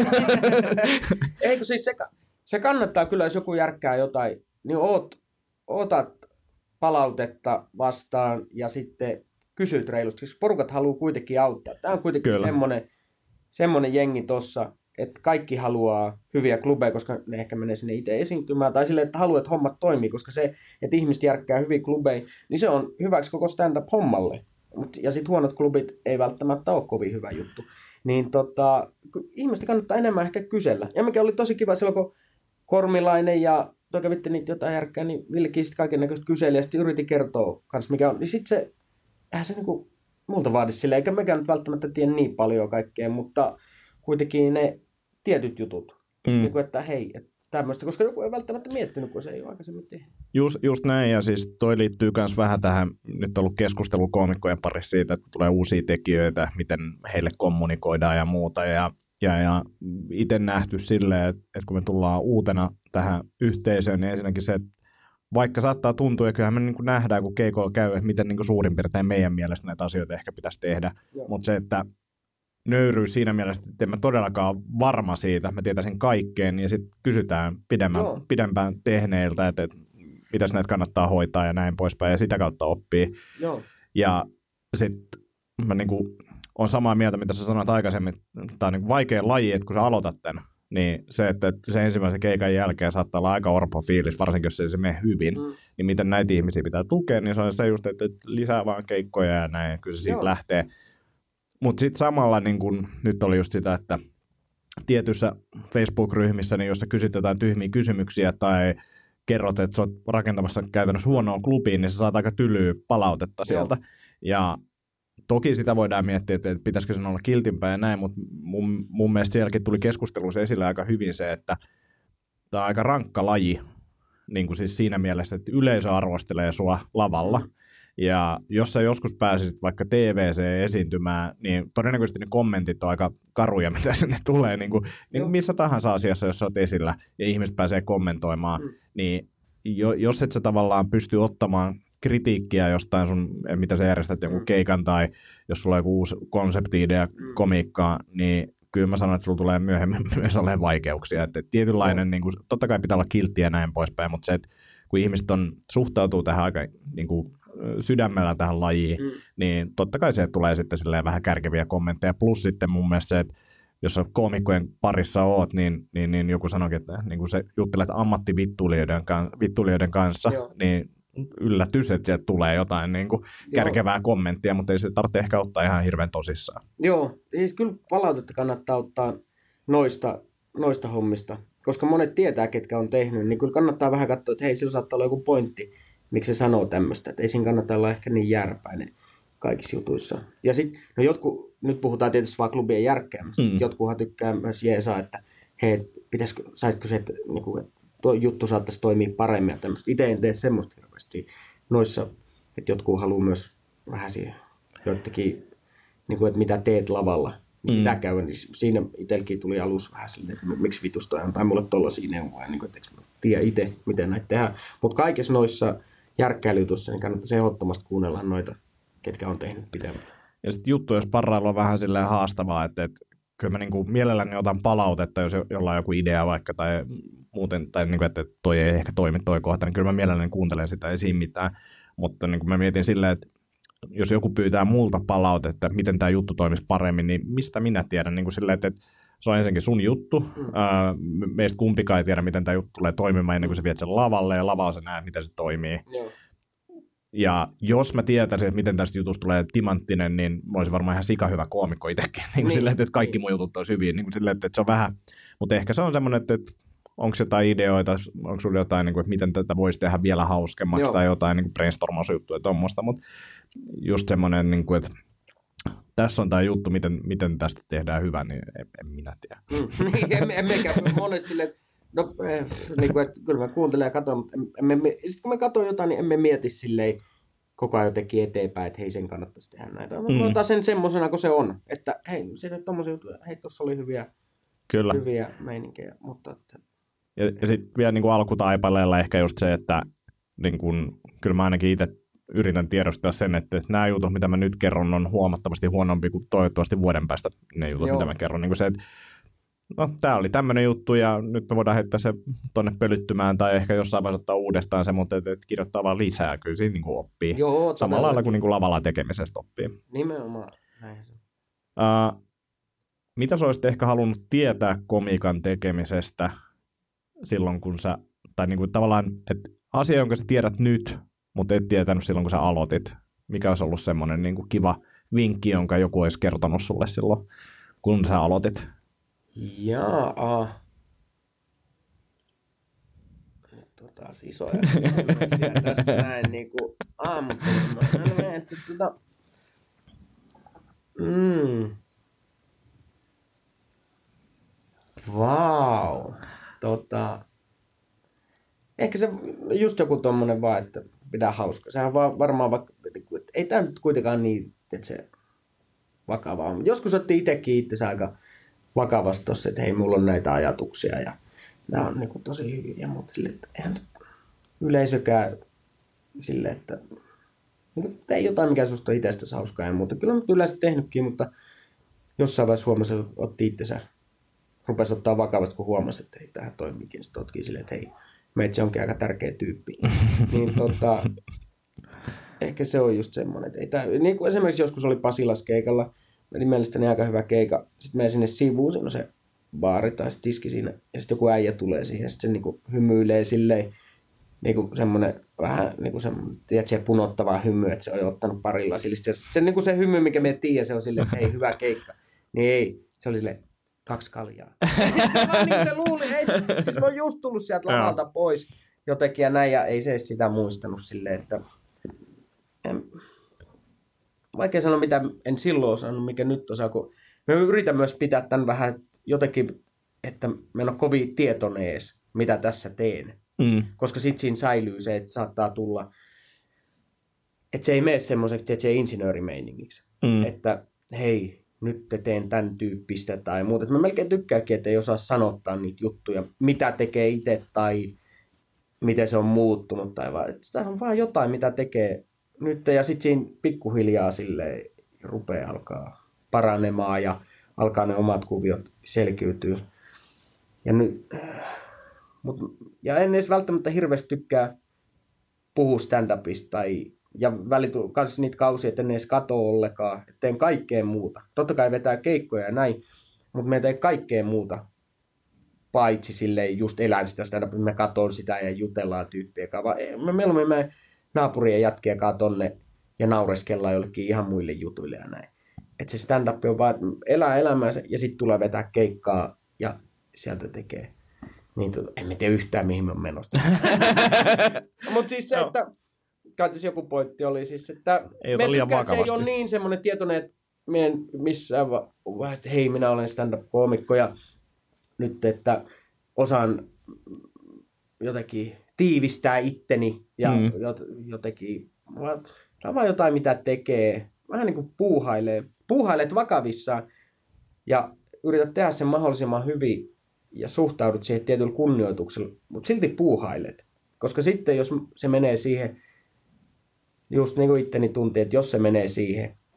Eikö siis se kannattaa kyllä, jos joku järkkää jotain, niin otat palautetta vastaan ja sitten kysyt reilusti, koska porukat haluaa kuitenkin auttaa. Tämä on kuitenkin semmoinen jengi tossa, että kaikki haluaa hyviä klubeja, koska ne ehkä menee sinne itse esiintymään, tai silleen, että haluaa, että hommat toimii, koska se, että ihmiset järkkää hyviä klubeja, niin se on hyväksi koko stand-up-hommalle. Ja sitten huonot klubit ei välttämättä ole kovin hyvä juttu. Niin ihmistä kannattaa enemmän ehkä kysellä. Ja mikä oli tosi kiva silloin, kun Kormilainen ja toi kävitte niitä jotain järkkää, niin Villekin sitten kaikennäköistä kyseli ja sitten yritin kertoa kanssa, mikä on. Niin sitten se, eihän se niinku multa vaadisi silleen, eikä mekään nyt välttämättä tiedä niin paljon kaikkea, mutta kuitenkin ne tietyt jutut. Niin kuin, että hei, tämmöistä, koska joku ei välttämättä miettinyt, kun se ei ole aikaisemmin tehnyt. Just näin, ja siis toi liittyy myös vähän tähän, nyt on ollut keskustelu koomikkojen parissa siitä, että tulee uusia tekijöitä, miten heille kommunikoidaan ja muuta, ja itse nähty silleen, että kun me tullaan uutena tähän yhteisöön, niin ensinnäkin se, että vaikka saattaa tuntua, ja kyllähän me niin kuin nähdään, kun keikoilla käy, että miten niin kuin suurin piirtein meidän mielestä näitä asioita ehkä pitäisi tehdä, mutta se, että nöyryys siinä mielessä, että en mä todellakaan varma siitä, että mä tietäisin kaikkeen, ja sitten kysytään pidempään tehneiltä, että mitäs näitä kannattaa hoitaa ja näin poispäin, ja sitä kautta oppii. Ja sitten mä niinku on samaa mieltä, mitä sä sanoit aikaisemmin, tämä on niinku vaikea laji, että kun sä aloitat tämän, niin se, että se ensimmäisen keikan jälkeen saattaa olla aika orpo fiilis, varsinkin jos se mene hyvin, niin miten näitä ihmisiä pitää tukea, niin se on se just, että lisää vaan keikkoja ja näin, ja kyllä se siitä lähtee. Mutta sitten samalla niin kun, nyt oli just sitä, että tietyissä Facebook-ryhmissä, niin jos sä kysyt jotain tyhmiä kysymyksiä tai kerrot, että sä oot rakentamassa käytännössä huonoa klubiin, niin sä saat aika tylyä palautetta sieltä. Ja toki sitä voidaan miettiä, että pitäisikö sen olla kiltimpää ja näin, mutta mun mielestä sielläkin tuli keskustelussa esille aika hyvin se, että tämä on aika rankka laji, niin kuin siis siinä mielessä, että yleisö arvostelee sua lavalla. Ja jos sä joskus pääsisit vaikka TVC esiintymään, niin todennäköisesti ne kommentit on aika karuja, mitä sinne tulee. Niin kuin missä tahansa asiassa, jos sä oot esillä ja ihmiset pääsee kommentoimaan, niin jos et sä tavallaan pysty ottamaan kritiikkiä jostain sun, mitä sä järjestät jonkun keikan tai jos sulla on joku uusi konsepti-idea komiikkaa, niin kyllä mä sanon, että sulla tulee myöhemmin myös olemaan vaikeuksia. Että tietynlainen, niin kuin, totta kai pitää olla kilttiä ja näin poispäin, mutta se, että kun ihmiset suhtautuu tähän aika niin kuin, sydämellä tähän lajiin, niin totta kai se tulee sitten silleen vähän kärkeviä kommentteja. Plus sitten mun mielestä se, että jos sä koomikkojen parissa oot, niin joku sanoikin, että niin kun sä juttelet ammattivittuilijoiden kanssa, niin yllätys, että sieltä tulee jotain niin kuin kärkevää kommenttia, mutta ei se tarvitse ehkä ottaa ihan hirveän tosissaan. Joo, siis kyllä palautetta kannattaa ottaa noista hommista, koska monet tietää, ketkä on tehnyt, niin kyllä kannattaa vähän katsoa, että hei, sillä saattaa olla joku pointti, miksi se sanoo tämmöistä, että ei siinä kannata olla ehkä niin järpäinen kaikissa jutuissa. Ja sitten, no jotkut, nyt puhutaan tietysti vaan klubien järkkäämästä, jotkuhan tykkää myös jeesaa, että hei, saisiko se, että niinku, tuo juttu saattaisi toimia paremmin ja tämmöistä. Itse en tee semmoista hirveästi noissa, että jotkut haluaa myös vähän siihen joitakin, niinku, että mitä teet lavalla, niin sitä käy. Niin siinä itselläkin tuli alussa vähän silleen, että miksi vitusta antaa mulle tollaisia neuvoja, niin että tiedä itse, miten näitä tehdään. Mutta kaikissa noissa järkkäilytussa niin kannattaisi ehdottomasti kuunnella noita, ketkä on tehnyt pidemmän. Ja sitten juttu, jos parrailu on vähän silleen haastavaa, että kyllä mä niinku mielelläni otan palautetta, jos jollain on joku idea vaikka tai muuten, tai niinku, että toi ei ehkä toimi toi kohta, niin kyllä mä mielelläni kuuntelen sitä, ei siinä mitään. Mutta niinku mä mietin silleen, että jos joku pyytää multa palautetta, että miten tämä juttu toimisi paremmin, niin mistä minä tiedän? Niin kuin silleen, että se on ensinnäkin sun juttu. Meistä kumpikaan ei tiedä, miten tämä juttu tulee toimimaan ennen kuin sä viet sen lavalle, ja lavalla sä näet, miten se toimii. Joo. Ja jos mä tietäisin, että miten tästä jutusta tulee timanttinen, niin mä olisin varmaan ihan sikahyvä koomikko itsekin. Niin silleen, että kaikki mun jutut olisi hyviä. Niin silleen, että se on vähän, mutta ehkä se on semmoinen, että onko jotain ideoita, onko sulla jotain, että miten tätä voisi tehdä vielä hauskemmaksi, tai jotain brainstormausjuttuja ja tuommoista, mutta just semmoinen, että tässä on tämä juttu, miten tästä tehdään hyvä, niin en minä tiedä. Emmekään monesti silleen, että kyllä mä kuuntelen ja katson, mutta sitten kun me katson jotain, niin emme mieti silleen koko ajan jotenkin eteenpäin, että hei, sen kannattaisi tehdä näitä. Mä otan sen semmoisena kuin se on, että hei, se teet tommosia juttuja, hei, tuossa oli hyviä meininkejä, mutta... Ja sitten vielä niin kuin alkutaipaleella ehkä just se, että niin kuin, kyllä mä ainakin itse yritän tiedostaa sen, että nämä jutut, mitä mä nyt kerron, on huomattavasti huonompi kuin toivottavasti vuoden päästä ne jutut, mitä mä kerron. Niin kuin se, että no, tää oli tämmöinen juttu ja nyt me voidaan heittää se tonne pölyttymään tai ehkä jossain vaiheessa ottaa uudestaan se, mutta että kirjoittaa vaan lisää. Kyllä siinä niin kuin oppii. Joo, samalla lailla kuin, lavalla tekemisestä oppii. Nimenomaan. Näin se. Mitä sä olisit ehkä halunnut tietää komiikan tekemisestä silloin, kun sä, tai niin kuin tavallaan, että asia, jonka sä tiedät nyt, mutta et tietänyt silloin, kun sä aloitit. Mikä olisi ollut semmoinen niin kuin kiva vinkki, jonka joku olisi kertonut sulle silloin, kun sä aloitit? Jaa. Nyt on taas isoja kysymyksiä tässä näin niin kuin aamupuolella. Vau. Ehkä se just joku tommonen vaan, että pitää hauska. Sehän on varmaan vaikka, ei tää nyt kuitenkaan niin, että se vakavaa on. Joskus otti itsekin itsensä aika vakavasti tossa, että hei, mulla on näitä ajatuksia ja nämä on niinku tosi hyviä, mutta sille, että eihän yleisökään sille, että tee jotain, mikä susta on itsestäsi hauskaa ja muuta. Kyllä on yleensä tehnytkin, mutta jossain vaiheessa huomasi, että otti itsensä, rupesi ottaa vakavasti, kun huomasi, että hei, tähän toimiikin. Sitten otkin silleen, että hei, meitsi onkin aika tärkeä tyyppi. Niin ehkä se on just semmoinen, että ei tää, niin kuin esimerkiksi joskus oli Pasilas keikalla, meni mielestäni aika hyvä keika. Sitten meni sinne sivuun, siinä on se baari tai se tiski siinä, ja sitten joku äijä tulee siihen, ja sitten se niinku hymyilee silleen, niinku semmoinen vähän niinku semmoinen, tiedätkö, punottava hymy, että se on jo ottanut parilla silistä. Se niinku se hymy, mikä me tiedä, se on silleen, että hei, hyvä keikka. Niin ei, se oli silleen, 2 kaljaa. Se vaan niin se luuli, ei, siis mä oon just tullut sieltä lavalta pois jotenkin ja näin, ja ei se sitä muistanut silleen, että vaikea sanoa, mitä en silloin osannut, mikä nyt osaa, kun mä yritän myös pitää tämän vähän jotenkin, että mä en ole kovin tietoinen edes, mitä tässä teen. Koska sit siinä säilyy se, että saattaa tulla, että se ei mene semmoiseksi, että se ei insinöörimeiningiksi. Että hei, nyt teen tämän tyyppistä tai muuta. Että mä melkein tykkääkin, että ei osaa sanottaa niitä juttuja, mitä tekee itse tai miten se on muuttunut. Tai vaan, että sitä on vaan jotain, mitä tekee nyt. Ja sitten siinä pikkuhiljaa silleen rupeaa alkaa paranemaan ja alkaa ne omat kuviot selkiytyä. Ja en edes välttämättä hirveästi tykkää puhua stand-upista ja välillä kanssa niitä kausia, että en edes katso ollenkaan, että teen kaikkea muuta. Totta kai vetää keikkoja ja näin, mutta me teen kaikkea muuta, paitsi silleen just elän sitä stand-upia, me katon sitä ja jutellaan tyyppiä. Mieluummin me naapurien jätkiä tonne ja naureskellaan jollekin ihan muille jutuille ja näin. Että se stand-up on vaan, elää elämäänsä ja sitten tulee vetää keikkaa ja sieltä tekee. Niin en tiedä yhtään, mihin mä oon menossa. Mutta siis se, että käytäis joku pointti oli siis, että se ei ole niin semmoinen tietoinen, että meidän missään että hei, minä olen stand-up-koomikko ja nyt, että osaan jotenkin tiivistää itteni ja jotenkin, tämä on vaan jotain, mitä tekee. Vähän niin kuin puuhailet vakavissaan ja yrität tehdä sen mahdollisimman hyvin ja suhtaudut siihen tietyllä kunnioituksella, mutta silti puuhailet. Koska sitten, jos se menee siihen, just niin kuin itteni tunti, että jos se menee siihen,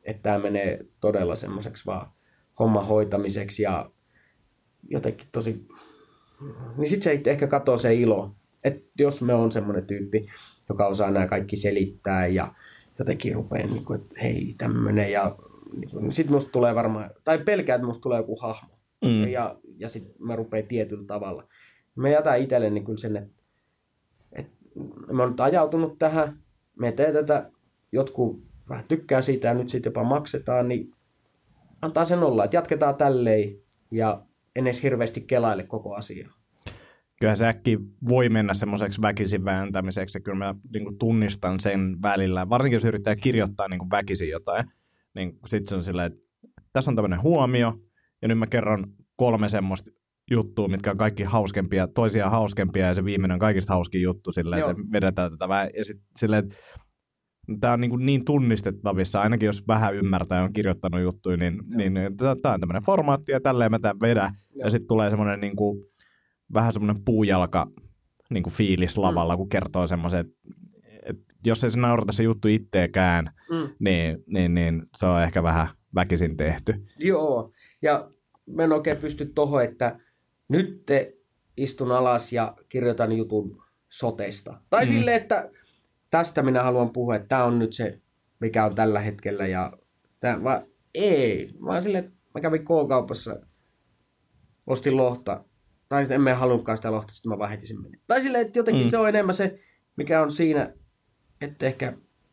että tämä menee todella semmoiseksi vaan homman hoitamiseksi ja jotenkin tosi... Niin sitten se ehkä katoo se ilo, että jos me on semmoinen tyyppi, joka osaa nämä kaikki selittää ja jotenkin rupeaa, niin kuin, että hei tämmöinen ja niin sitten musta tulee varmaan, tai pelkää, että musta tulee joku hahmo ja sitten mä rupean tietyllä tavalla. Mä jätän itselleni kyllä sen, että mä oon nyt ajautunut tähän, me teen tätä, jotkut vähän tykkää siitä ja nyt sitten jopa maksetaan, niin antaa sen olla, että jatketaan tälleen ja en edes hirveästi kelaile koko asiaa. Kyllähän se äkkiä voi mennä semmoiseksi väkisin vääntämiseksi, ja kyllä mä niin kuin tunnistan sen välillä, varsinkin jos yrittää kirjoittaa niin kuin väkisin jotain, niin sitten se on silleen, että tässä on tämmöinen huomio, ja nyt mä kerron 3 semmoista juttua, mitkä on kaikki hauskempia, toisiaan hauskempia, ja se viimeinen on kaikista hauskin juttu silleen, että vedetään tätä vähän, ja sitten silleen, että tämä on niin tunnistettavissa, ainakin jos vähän ymmärtää ja on kirjoittanut juttuja, niin tämä on tämmöinen formaatti, ja tälleen mä tämän vedän, ja sitten tulee semmoinen niin kuin vähän semmoinen puujalka niin kuin fiilis lavalla, kun kertoo semmoisen, että jos ei se naurata se juttu itteekään, niin se on ehkä vähän väkisin tehty. Joo, ja mä en oikein pysty tohon, että nyt istun alas ja kirjoitan jutun sotesta. Tai silleen, että tästä minä haluan puhua, että tämä on nyt se, mikä on tällä hetkellä. Ja ei, vaan silleen, että mä kävin K-kaupassa, ostin lohta. Tai sitten en mä halunnutkaan sitä lohta, sitten mä vaan heti sen menin. Tai silleen, että jotenkin se on enemmän se, mikä on siinä, että ehkä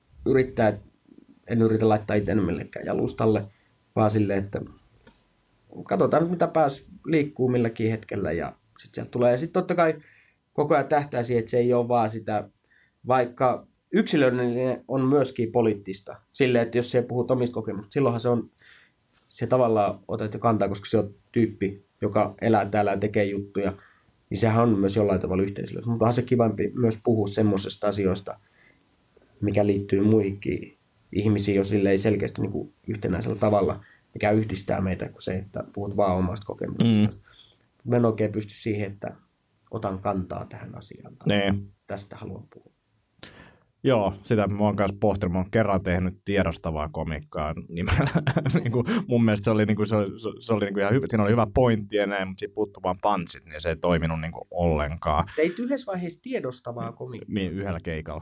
en yritä laittaa itse millekään jalustalle, vaan silleen, että katsotaan nyt mitä liikkuu milläkin hetkellä ja sitten sieltä tulee. Ja sitten totta kai koko ajan tähtää siihen, että se ei ole vaan sitä, vaikka yksilöllinen on myöskin poliittista. Silleen, että jos se puhut omista kokemusta, silloinhan se tavallaan otat jo kantaa, koska se on tyyppi, joka elää täällä ja tekee juttuja, niin sehän on myös jollain tavalla yhteisöllä. Mutta onhan se kivampi myös puhua semmoisesta asioista, mikä liittyy muihinkin ihmisiin, jos sille ei selkeästi niin kuin yhtenäisellä tavalla, mikä yhdistää meitä kuin se, että puhut vaan omasta kokemuksesta. Mä en oikein pysty siihen, että otan kantaa tähän asiaan. Tästä haluan puhua. Joo, sitä mä oon kanssa pohtinut. Mä oon kerran tehnyt tiedostavaa komikkaa nimellä. Niin kuin, mun mielestä se oli, niin kuin, se oli niin kuin ihan hyvä. Siinä oli hyvä pointti ja näin, mutta siitä puuttui vaan pantsit, niin se ei toiminut niin kuin ollenkaan. Teit yhdessä vaiheessa tiedostavaa komikkaa? Niin, yhdellä keikalla.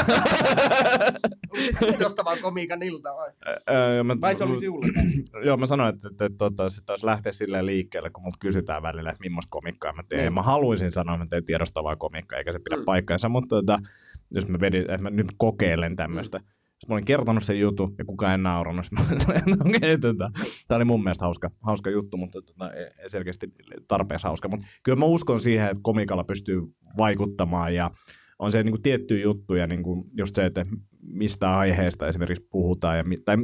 Onko se tiedostavaa komiikan ilta vai? Vai se oli sinulle? Joo, mä sanoin, että taisi lähteä silleen liikkeelle, kun mut kysytään välillä, että millaista komikkaa mä teen. Mä haluaisin sanoa, että mä teen tiedostavaa komikkaa, eikä se pidä paikkaansa, mutta jos mä vedin, että mä nyt kokeilen tämmöistä. Sitten mä olin kertonut sen jutun ja kukaan ei naurannut. Tämä oli mun mielestä hauska juttu, mutta ei selkeästi tarpeeksi hauska. Mutta kyllä mä uskon siihen, että komikalla pystyy vaikuttamaan ja on se niin kuin tiettyjä juttuja, niin kuin just se, että mistä aiheesta esimerkiksi puhutaan tai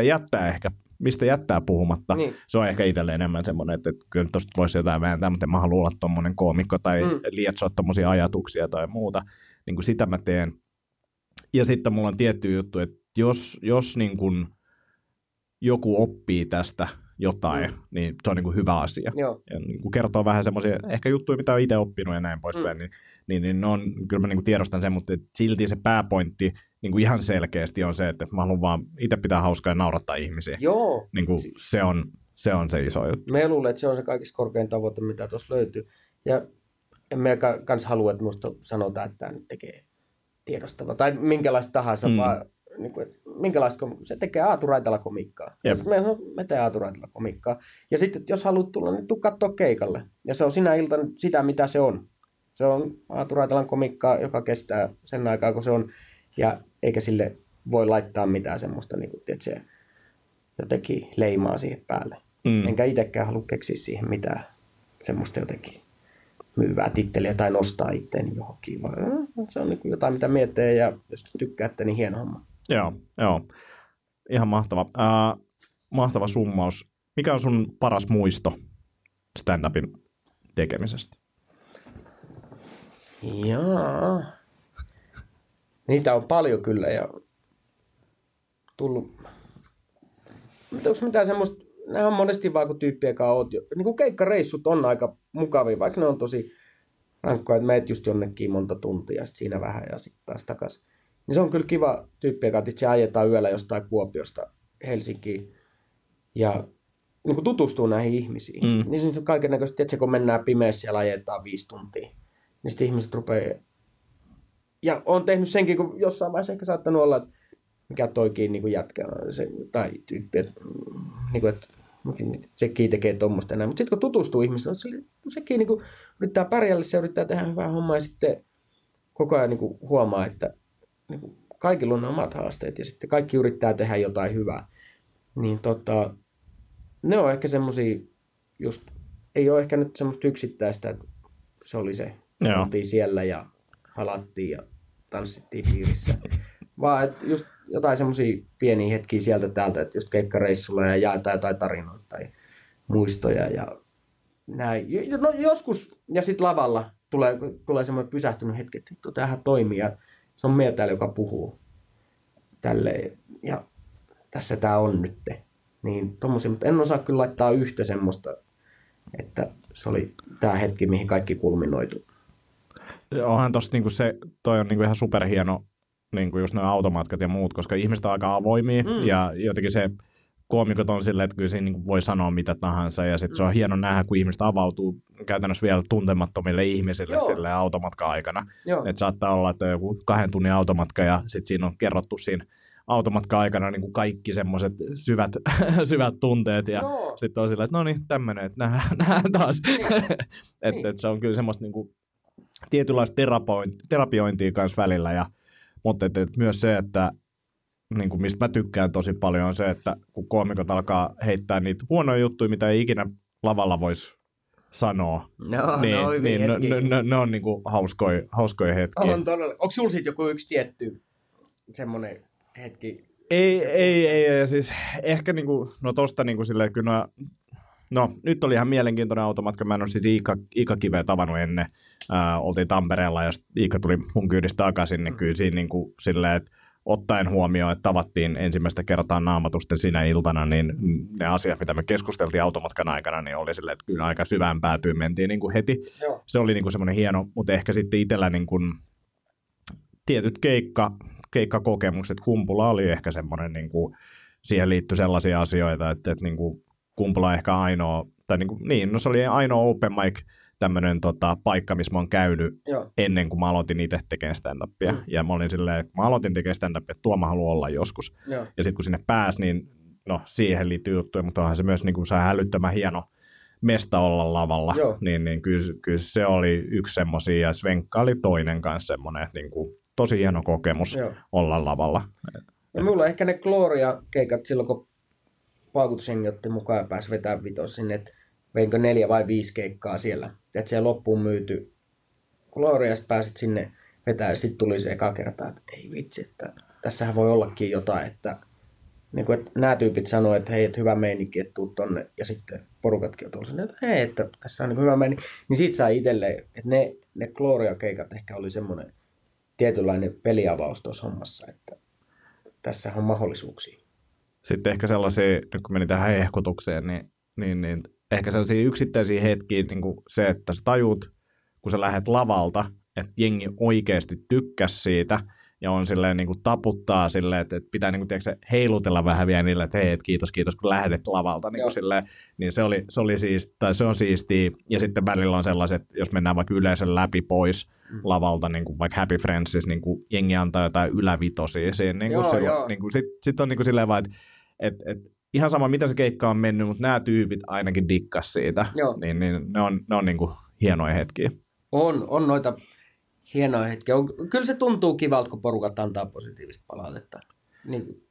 mistä jättää puhumatta. Niin. Se on ehkä itselle enemmän semmoinen, että kyllä tuosta voisi jotain vääntää, mutta en mä halua olla tommoinen koomikko tai lietsoa tommosia ajatuksia tai muuta. Niin kuin sitä mä teen. Ja sitten mulla on tietty juttu, että jos niin kuin joku oppii tästä jotain, niin se on niin kuin hyvä asia. Joo. Ja niin kuin kertoo vähän semmoisia ehkä juttuja, mitä on itse oppinut ja näin poispäin, niin on, kyllä mä niin kuin tiedostan sen, mutta silti se pääpointti niin kuin ihan selkeästi on se, että mä haluan vaan itse pitää hauskaa ja naurattaa ihmisiä. Joo. Niin kuin se on se iso juttu. Me luulen, että se on se kaikista korkein tavoite, mitä tuossa löytyy. Ja me kans halua, että musta sanotaan, että tämä nyt tekee tiedostava. Tai minkälaista tahansa, vaan niin kuin, minkälaista se tekee aaturaitalla komikkaa. Me teemme aaturaitalla komikkaa. Ja sitten, jos haluat tulla, niin tuu katsoa keikalle. Ja se on sinä iltana sitä, mitä se on. Se on aaturaitalan komikkaa, joka kestää sen aikaa, kun se on. Ja eikä sille voi laittaa mitään semmoista, niin kuin, että se jotenkin leimaa siihen päälle. Enkä itsekään halua keksiä siihen mitään semmoista jotenkin myyvää titteliä tai nostaa itteeni johonkin. Se on niin kuin jotain, mitä miettii ja jos tykkäätte, niin hieno homma. Joo. Ihan mahtava. Mahtava summaus. Mikä on sun paras muisto stand-upin tekemisestä? Jaa. Niitä on paljon kyllä ja tullut. Mutta onko mitään semmoista, nämä on monesti vaan kun tyyppiä kanssa oot jo. Niin kuin keikkareissut on aika mukavia, vaikka ne on tosi rankkoja, että meet just jonnekin monta tuntia ja siinä vähän ja sitten taas takaisin. Niin se on kyllä kiva tyyppiä kanssa, että se ajetaan yöllä jostain Kuopiosta Helsinkiin ja niin kuin tutustuu näihin ihmisiin. Niin se on kaikennäköisesti, että kun mennään pimeässä ja ajetaan 5 tuntia, niin sitten ihmiset rupeaa. Ja on tehnyt senkin, kun jossain vaiheessa ehkä saattanut olla, että mikä toikin niin kuin jätkä se, tai tyyppi, että, niin kuin, että sekin tekee tuommoista enää. Mutta sitten kun tutustuu ihmisiin, sekin niin kuin yrittää pärjällä, se yrittää tehdä hyvää hommaa ja sitten koko ajan niin kuin huomaa, että niin kuin kaikilla on ne omat haasteet ja sitten kaikki yrittää tehdä jotain hyvää. Niin ne on ehkä semmosia, just ei ole ehkä nyt semmoista yksittäistä, että se oli se, oltiin siellä ja halattiin ja tanssittiin piirissä. Vaan että just jotain semmosia pieniä hetkiä sieltä täältä, että just keikkareissulla ja jaetaan jotain tarinoita tai muistoja ja näin. No joskus, ja sitten lavalla tulee semmoinen pysähtynyt hetki, että tämähän toimii ja se on meitä täällä, joka puhuu tälleen ja tässä tää on nyt. Niin tommosia, mutta en osaa kyllä laittaa yhtä semmoista, että se oli tää hetki, mihin kaikki kulminoitu. Onhan tossa niinku toi on niinku ihan superhieno niinku just nämä automatkat ja muut, koska ihmiset on aika avoimia ja jotenkin se koomikot on silleen, että kyllä siinä niinku voi sanoa mitä tahansa ja sitten se on hieno nähdä, kun ihmiset avautuu käytännössä vielä tuntemattomille ihmisille silleen automatka-aikana. Että saattaa olla, että joku 2 tunnin automatka ja sitten siinä on kerrottu siinä automatka-aikana niin kuin kaikki semmoiset syvät tunteet ja sitten on sillä, että no niin, tämmöinen, että nähdään taas. Että se on kyllä semmoista niin kuin tietynlaista terapiointia kanssa välillä. Mutta myös se, että niin kuin mistä mä tykkään tosi paljon on se, että kun koomikot alkaa heittää niitä huonoja juttuja, mitä ei ikinä lavalla voisi sanoa, ne on niin kuin hauskoja hetkiä. On todella. Onko sulla sitten joku yksi tietty semmoinen hetki? Ei, siis ehkä niinku, no tosta niinku silleen, kyllä nyt oli ihan mielenkiintoinen automatka, mä en ole siis Iika Kiveä tavannut ennen, oltiin Tampereella ja Iika tuli mun kyydistä takaisin, niin kyllä siinä niinku silleen, että ottaen huomioon, että tavattiin ensimmäistä kertaa naamatusten sinä iltana, niin ne asiat, mitä me keskusteltiin automatkan aikana, niin oli silleen, että kyllä aika syvään päätyyn mentiin niinku heti. Joo. Se oli niinku semmoinen hieno, mutta ehkä sitten itsellä niinku tietyt keikkakokemukset. Kumpula oli ehkä semmoinen, niin kuin, siihen liittyi sellaisia asioita, että niin kuin, Kumpula ehkä ainoa, tai no se oli ainoa open mic tämmöinen paikka, missä mä oon käynyt ennen kuin mä aloitin itse tekemään stand-upia. Ja mä olin silleen, kun mä aloitin tekemään stand-upia, että tuo mä haluan olla joskus. Ja sitten kun sinne pääsi, niin no siihen liittyy juttuja, mutta onhan se myös niin kuin se hälyttömän hieno mesta olla lavalla. Niin kyllä se oli yksi semmosia, ja Svenkka oli toinen kanssa semmoinen, että niin kuin tosi hieno kokemus olla lavalla. Ja mulla on ehkä ne Gloria-keikat silloin, kun Paukutusjengi otti mukaan ja pääsi vetämään vitos sinne, että veinkö 4 vai 5 keikkaa siellä. Että siellä loppuun myyty Gloriasta pääsit sinne vetämään ja sitten tuli se eka kerta, että ei vitsi, että tässähän voi ollakin jotain, että, niin kuin, että nämä tyypit sanoo, että hei, että hyvä meininki, että tuu tonne ja sitten porukatkin on tullut sinne, että hei, että tässä on niin hyvä meininki. Niin siitä sai itselleen, että ne Gloria-keikat ehkä oli semmoinen tietynlainen peliavaus tuossa hommassa, että tässä on mahdollisuuksia. Sitten ehkä sellaisia, nyt kun meni tähän hehkutukseen, niin ehkä sellaisia yksittäisiä hetkiä, niin kuin se, että sä tajut, kun sä lähdet lavalta, että jengi oikeasti tykkäsi siitä, ja on silleen niin kuin taputtaa silleen, että pitää niin kuin, tiedätkö, heilutella vähän vielä niille, että hei, et kiitos, kun lähdet lavalta. Niin, silleen, niin se on siistiä. Ja sitten välillä on sellaiset, jos mennään vaikka yleisön läpi pois lavalta, niin kuin vaikka Happy Friendsissä, niin kuin jengi antaa jotain ylävitosia siinä. Niin niin sitten on niin kuin silleen vaan, että ihan sama, mitä se keikka on mennyt, mutta nämä tyypit ainakin dikkas siitä. Niin ne on niin kuin hienoja hetkiä. On noita hienoja hetkiä. Kyllä se tuntuu kivalta, kun porukat antaa positiivista palautetta. Niin,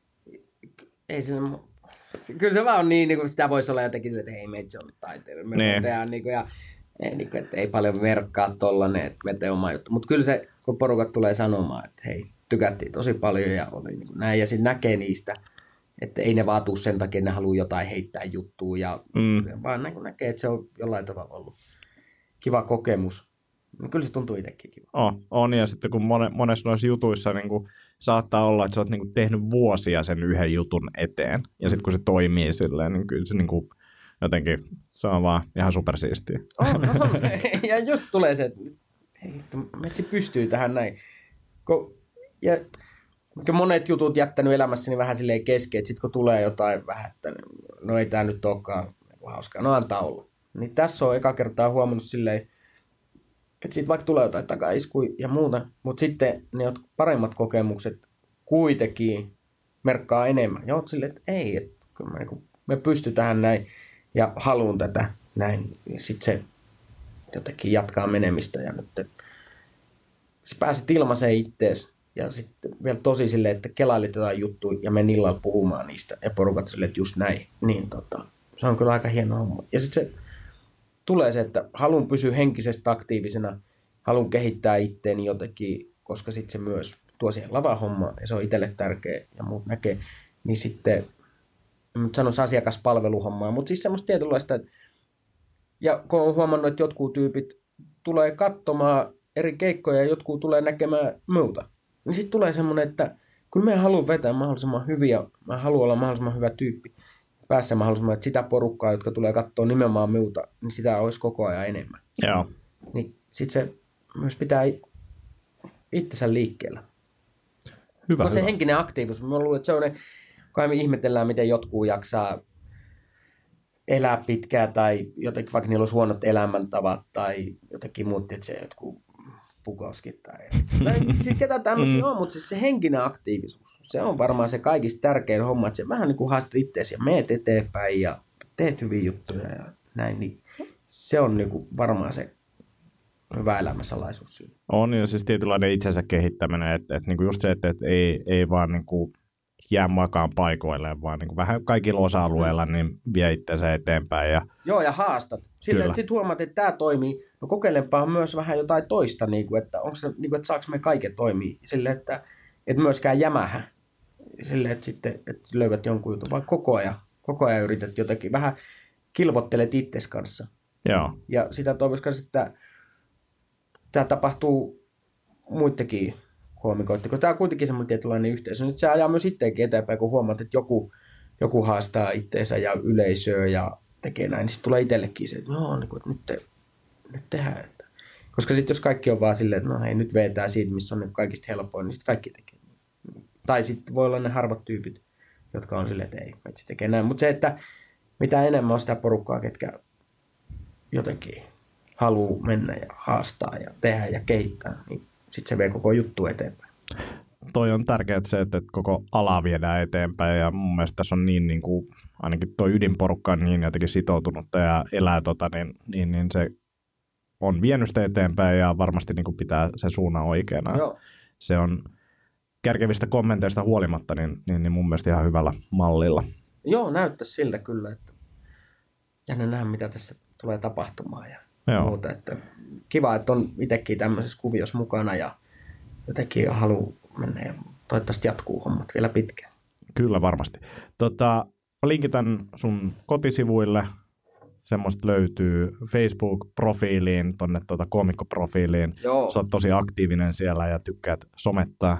ei se, kyllä se vaan on niin kuin sitä voisi olla jotenkin, että hei, meitä on taiteilijoita. Me tehdään niin kuin, ja niin kuin, että ei paljon merkkaa tollanen, että vetee oma juttu. Mutta kyllä se, kun porukat tulee sanomaan, että hei, tykättiin tosi paljon ja oli niin kuin näin. Ja sitten näkee niistä, että ei ne vaan tuu sen takia, että ne haluaa jotain heittää juttuun. Ja vaan näkee, että se on jollain tavalla ollut kiva kokemus. No, kyllä se tuntuu itsekin kiva. On, ja sitten kun monessa noissa jutuissa niin kuin saattaa olla, että sä oot niin kuin tehnyt vuosia sen yhden jutun eteen, ja sitten kun se toimii silleen, niin kyllä se niin kuin jotenkin, se on vaan ihan supersiistiä. On. Ja just tulee se, että hei, metsi pystyy tähän näin. Ja monet jutut jättänyt elämässäni vähän silleen kesken, että sit kun tulee jotain vähän, että no ei tää nyt olekaan hauskaa, no antaa olla. Niin tässä on eka kertaa huomannut silleen, että sit vaikka tulee jotain takaiskuja ja muuta, mutta sitten ne paremmat kokemukset kuitenkin merkkaa enemmän. Ja oot silleen, että ei, että me pystytään näin ja haluan tätä näin. Sitten se jotenkin jatkaa menemistä ja nyt sä pääset ilmaiseen ittees. Ja sitten vielä tosi silleen, että kelailit jotain juttuja ja menen illalla puhumaan niistä. Ja porukat silleen, että just näin. Niin se on kyllä aika hieno homma. Ja sitten se tulee se, että haluan pysyä henkisesti aktiivisena. Haluan kehittää itteeni jotenkin, koska sitten se myös tuo siihen lavahommaan. Ja se on itselle tärkeä ja muut näkee. Niin sitten, en nyt sanoisi asiakaspalveluhommaa, mutta siis semmoista tietynlaista. Ja kun olen huomannut, että jotkut tyypit tulee katsomaan eri keikkoja ja jotkut tulee näkemään muuta. Niin sitten tulee semmoinen, että kun mä haluan vetää mahdollisimman hyviä, mä haluan olla mahdollisimman hyvä tyyppi päässä mahdollisimman, että sitä porukkaa, jotka tulee katsoa nimenomaan muuta, niin sitä olisi koko ajan enemmän. Joo. Niin sitten se myös pitää itsensä liikkeellä. Hyvä. Se henkinen aktiivisuus, mä luulen, että se on ne, kai me ihmetellään, miten jotkut jaksaa elää pitkään tai jotenkin vaikka niillä olisi huonot elämäntavat tai jotenkin muut, että se jotkut Pukowski tai siis ketä tämmöisiä on, mutta siis se henkinen aktiivisuus, se on varmaan se kaikista tärkein homma, että se vähän niin kuin haastat itseäsi ja meet eteenpäin ja teet hyviä juttuja ja näin, niin se on niin kuin varmaan se hyvä elämänsalaisuus siinä. On ja siis tietynlainen itsensä kehittäminen, että niin kuin just se, että ei vaan niin kuin jää makaan paikoilleen, vaan niin kuin vähän kaikilla osa-alueilla niin vie itsensä eteenpäin. Joo, ja haastat. Silleen, että sitten huomaat, että tämä toimii. No kokeilenpahan myös vähän jotain toista, niin kuin, että onko se, niin kuin, että saako me kaiken toimii. Silleen, että myöskään jämähä. Silleen, että sitten että löydät jonkun jutun, vaan koko ajan yrität jotakin. Vähän kilvottelet itsesi kanssa. Joo. Ja sitä toivoisi, että tämä tapahtuu muidenkin koomikoita, kun tämä on kuitenkin semmoinen tietynlainen yhteisö. Nyt se ajaa myös itseäkin eteenpäin, kun huomaat, että joku haastaa itteensä ja yleisöä ja tekee näin, niin sitten tulee itsellekin se, että joo, niin kuin, että nyt tehdään. Koska sitten jos kaikki on vaan silleen, että no hei, nyt vetää siitä, missä on kaikista helpoin, niin sitten kaikki tekee. Tai sitten voi olla ne harvat tyypit, jotka on silleen, että ei, metsi tekee näin. Mutta se, että mitä enemmän on sitä porukkaa, ketkä jotenkin haluaa mennä ja haastaa ja tehdä ja kehittää, niin sitten se vie koko juttu eteenpäin. Toi on tärkeää se, että koko ala viedään eteenpäin ja mun mielestä tässä on niin kuin, ainakin toi ydinporukka on niin jotenkin sitoutunutta ja elää niin se on vienyt sitä eteenpäin ja varmasti niin kuin pitää sen suunnan oikeana. Joo. Se on kärkevistä kommenteista huolimatta niin mun mielestä ihan hyvällä mallilla. Joo, näyttäisi siltä kyllä, että jännä nähdä mitä tässä tulee tapahtumaan ja muuta. Että kiva, että on itsekin tämmöisessä kuviossa mukana ja jotenkin haluaa mennä ja toivottavasti jatkuu hommat vielä pitkään. Kyllä varmasti. Mä linkitän sun kotisivuille. Semmoista löytyy Facebook-profiiliin, tonne koomikkoprofiiliin. Joo. Sä oot tosi aktiivinen siellä ja tykkäät somettaa.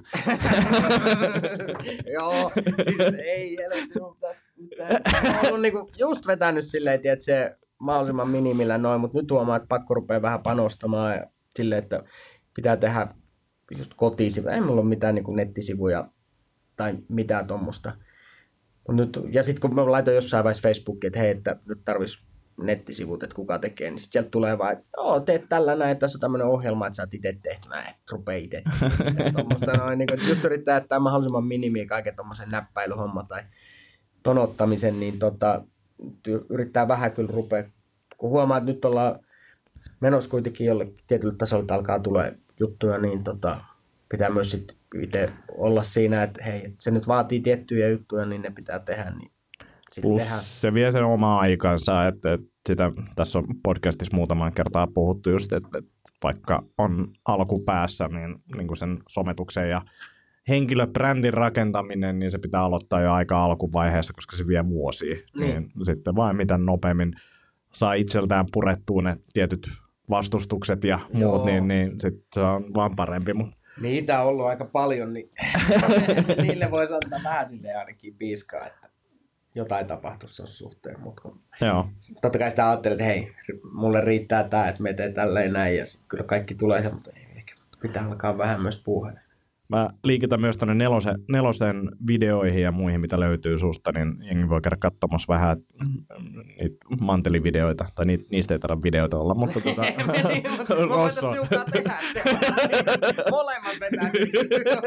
Joo, siis ei helvetti, mä oon niinku just vetänyt silleen, että se mahdollisimman minimillä noin, mutta nyt huomaa, että pakko rupeaa vähän panostamaan ja silleen, että pitää tehdä just kotisivuja. Ei mulla ole mitään niin kuin nettisivuja tai mitään tuommoista. Ja sitten kun mä laitoin jossain vaiheessa Facebookiin, että hei, että nyt tarvitsisi nettisivut, että kuka tekee, niin sitten sieltä tulee vaan, että joo, teet tällä näin, tässä on tämmöinen ohjelma, että sä oot itse tehty, mä rupea itse noin, niin kuin, just yrittää jättää mahdollisimman minimiä kaiken tuommoisen näppäilyhomma tai tonottamisen, niin yrittää vähän kyllä rupea, kun huomaa, että nyt ollaan menossa kuitenkin jollekin tietyllä tasolla, että alkaa tulee juttuja, niin pitää myös sitten itse olla siinä, että hei, että se nyt vaatii tiettyjä juttuja, niin ne pitää tehdä, niin plus tehdään. Se vie sen omaa aikansa, että sitä tässä on podcastissa muutaman kertaa puhuttu just, että vaikka on alkupäässä, niin kuin sen sometuksen ja henkilöbrändin rakentaminen, niin se pitää aloittaa jo aika alkuvaiheessa, koska se vie vuosia. Niin sitten vain mitä nopeammin saa itseltään purettua ne tietyt vastustukset ja muut, niin sitten se on vaan parempi. Niitä on ollut aika paljon, niin niille voisi antaa vähän silleen ainakin piiskaa, että jotain tapahtuisi sen suhteen. Mutta totta kai sitä ajattelee, että hei, mulle riittää tämä, että me teemme tälleen näin ja sitten kyllä kaikki tulee se, mutta ei, ehkä pitää alkaa vähän myös puuhaa. Mä linkitän myös tänne nelosen videoihin ja muihin, mitä löytyy susta, niin jengi voi käydä katsomassa vähän niitä mantelivideoita, tai niistä ei tarvitse videoita olla, mutta Mä voitais siukaan tehdä se. Molemmat vetää siitä.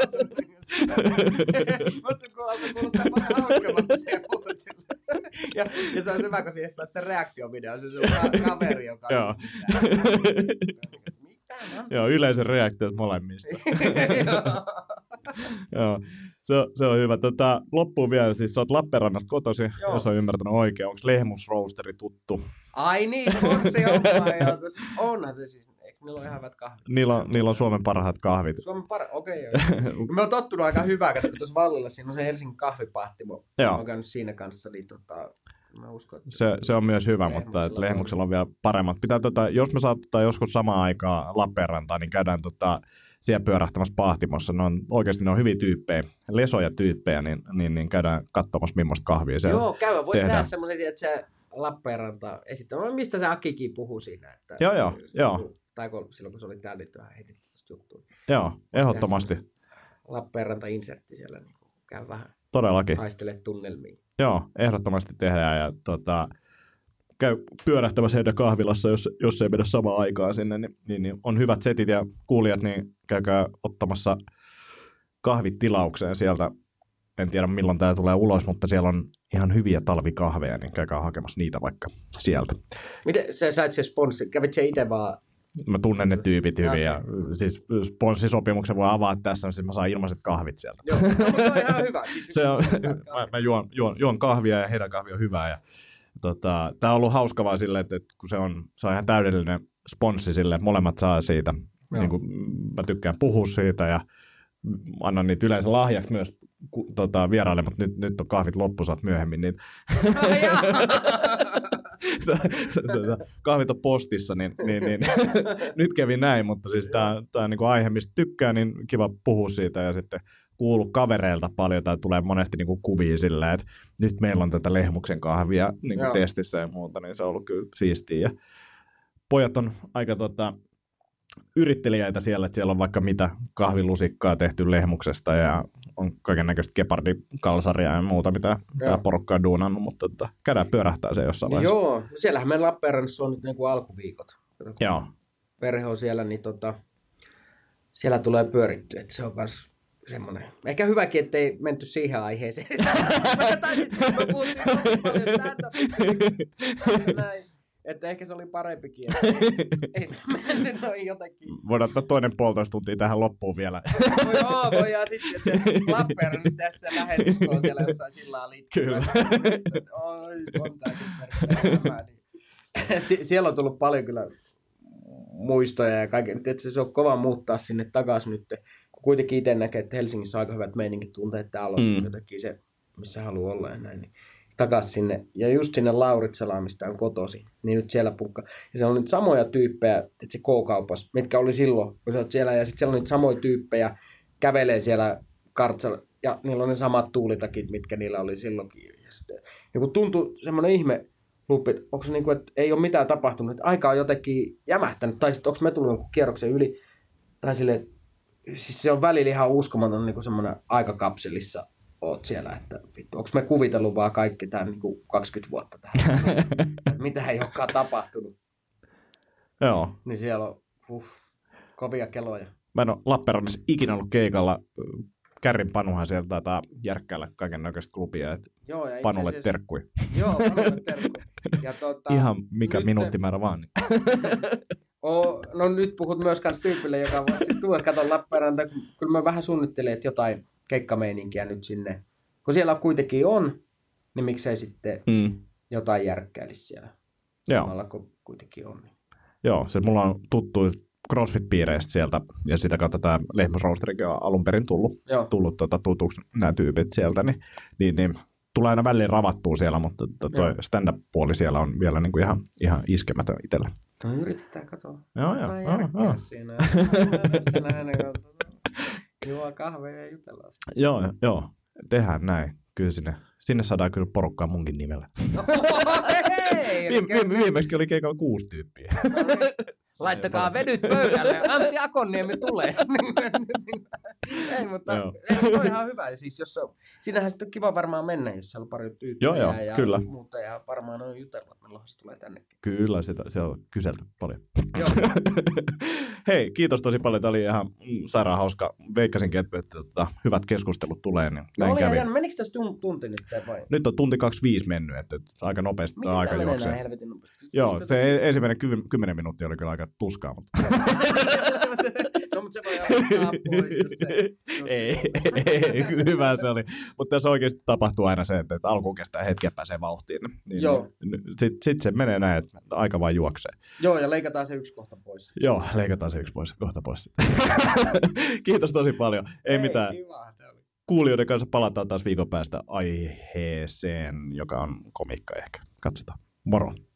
Musta kuulostaa paljon hauskemmalta siihen puhut sille. Ja se on hyvä, kun siihen saisi se reaktiovideo, se sun kaveri, joka on Joo, yleisen reaktiot molemmista. Joo, se on hyvä. Loppuun vielä, siis sä oot Lappeenrannasta kotosi, jos on ymmärtänyt oikein. Onko Lehmusroasteri tuttu? Ai niin, on se homma. Onhan se siis, eikö niillä ole ihan hyvät kahvit? Niillä on Suomen parhaat kahvit. Okei. Me on tottunut aika hyvää, kun tuossa Vallilla siinä on se Helsingin kahvipahti. Mä oon käynyt siinä kanssa, niin mä uskon, että se on myös hyvä, mutta että Lehmuksella on vielä paremmat. Pitää, jos me saattaa joskus samaan aikaan Lappeenrantaan, niin käydään siellä pyörähtämässä pahtimossa. Oikeasti ne on hyviä tyyppejä, lesoja tyyppejä, niin käydään katsomassa, millaista kahvia se joo, käydään. Voisi nähdä semmoisia, että se Lappeenranta esittää. Mistä se Akikin puhui siinä? Että joo. Tai silloin, kun se oli täällä, niin vähän heitit tuosta juttua. Joo, ehdottomasti. Lappeenranta-insertti siellä, niin käy vähän todellakin haistelee tunnelmiin. Joo, ehdottomasti tehdään ja käy pyörähtämässä heidän kahvilassa, jos ei mennä samaan aikaan sinne, niin on hyvät setit ja kuulijat, niin käykää ottamassa kahvit tilaukseen sieltä. En tiedä milloin tämä tulee ulos, mutta siellä on ihan hyviä talvikahveja, niin käykää hakemassa niitä vaikka sieltä. Miten sä sait se sponssi? Kävit se itse vaan? Mä tunnen ne tyypit hyvin ja siis sponssisopimuksen voi avaa tässä, niin siis mä saan ilmaiset kahvit sieltä. Joo, mutta on ihan hyvä. Siis mä juon kahvia ja heidän kahvia on hyvää. Ja, tää on ollut hauska vaan silleen, että kun se on ihan täydellinen sponssi sille, että molemmat saa siitä. Niin kuin, mä tykkään puhua siitä ja annan niitä yleensä lahjaksi myös vieraille, mutta nyt on kahvit loppu, saat myöhemmin niitä. Kahvit on postissa, niin nyt kävi näin, mutta siis tämä niin aihe, mistä tykkää, niin kiva puhua siitä ja sitten kuuluu kavereilta paljon tai tulee monesti niin kuin kuvia silleen, että nyt meillä on tätä Lehmuksen kahvia niin kuin testissä ja muuta, niin se on ollut kyllä siistiä. Ja pojat on aika yrittelijäitä siellä, että siellä on vaikka mitä kahvilusikkaa tehty Lehmuksesta ja on kaikennäköistä gepardikalsaria ja muuta, mitä tämä porukka on duunannut, mutta käydään pyörähtää se jossain vaiheessa. Joo, siellähän meidän Lappeenrannassa on nyt niin kuin alkuviikot. Joo. Perhe on siellä, niin siellä tulee pyörittyä, että se on myös semmoinen. Ehkä hyväkin, ettei menty siihen aiheeseen. Me puhuttiin tosi paljon stand-upista. Näin. Että ehkä se oli parempikin. Ei mennyt noin jotenkin. Voidaan ottaa toinen 1,5 tuntia tähän loppuun vielä. Voidaan sitten, että se Lappeenrannassa tässä lähetys, kun on siellä jossain sillaa liittyy. Kyllä. Oi, on tämäkin siellä on tullut paljon kyllä muistoja ja kaiken. Että se on kova muuttaa sinne takaisin nyt. Kun kuitenkin itse näkee, että Helsingissä on aika hyvät meininkin tuntee, että täällä on jotenkin se, missä haluaa olla ja näin. Niin takaisin sinne, ja just sinne Lauritsalaan, mistä on kotosi, niin nyt siellä pukka. Ja siellä on nyt samoja tyyppejä, että se K-kaupassa, mitkä oli silloin, kun sä oot siellä, ja sitten siellä on nyt samoja tyyppejä, kävelee siellä kartsalla, ja niillä on ne samat tuulitakit, mitkä niillä oli silloinkin. Ja sitten, niin kun tuntuu semmoinen ihme luuppi, että onko se niin kuin, että ei ole mitään tapahtunut, että aika on jotenkin jämähtänyt, tai sitten onko me tullut jonkun kierroksen yli, tai silleen, siis se on välillä ihan uskomaton niin kuin semmoinen aikakapselissa, oot siellä, että vittu, onko me kuvitellut vaan kaikki tämän niin kuin 20 vuotta tähän? Mitä ei olekaan tapahtunut. Joo. Niin siellä on kovia keloja. Mä en ole Lappeenrannassa ikinä ollut keikalla. Kärrin Panuhan sieltä taitaa järkkäällä kaiken näköistä klubia. Joo, ja Panulle terkkui. Joo, Panulle terkkui. Ja ihan mikä nyt minuuttimäärä vaan. Niin. No nyt puhut myös kans tyypille, joka voisi tuoda katon Lappeenranta. Kyllä mä vähän suunnittelen, että jotain keikkameininkiä nyt sinne. Kun siellä kuitenkin on, niin miksei sitten jotain järkkäilisi siellä. Joo. Samalla kun kuitenkin on. Niin. Joo, se mulla on tuttu CrossFit-piireistä sieltä, ja sitä kautta tämä Lehmusroasterikin on alun perin tullut tutuksi nämä tyypit sieltä, niin tulee aina väliin ravattua siellä, mutta tuo stand-up-puoli siellä on vielä niin kuin ihan iskemätön itsellä. No yritetään katsoa. Joo. Siinä. Tästä nähdään, juo kahvia ja jutellaan. Joo, tehdään näin. Kyllä sinne saadaan kyllä porukkaa munkin nimellä. Viimeksi oli keikalla 6 tyyppiä. Laittakaa vedyt pöydälle. Antti Akonniemi tulee. Ei, mutta Joo. on ihan hyvä. Siis jos on, siinähän sitten on kiva varmaan mennä, jos siellä on pari tyyppejä Joo, ja kyllä. muuta. Ja varmaan on jutella, että milloin se tulee tännekin. Kyllä, se on kyselty paljon. Joo. Hei, kiitos tosi paljon. Tämä oli ihan sairaan hauska. Veikkasinkin, että hyvät keskustelut tulee, niin näin oli kävi. ihan, menikö tässä tunti nyt vai? Nyt on tunti 25 mennyt, että aika nopeasti Miten aika tämä menee juoksee. näin helvetin nopeasti? Joo, se ensimmäinen 10 minuuttia oli kyllä aika tuskaa, mutta... No, mutta se voi ottaa pois, jos se... ei, hyvä se oli. Mutta tässä oikeasti tapahtuu aina se, että alkuun kestää hetken pääsee vauhtiin. Niin, Joo. Sitten se menee näin, että aika vaan juoksee. Joo, ja leikataan se yksi kohta pois. Joo, leikataan se yksi kohta pois. Kiitos tosi paljon. Ei mitään. Kiva, Kuulijoiden kanssa palataan taas viikon päästä aiheeseen, joka on komiikka ehkä. Katsotaan. Moro.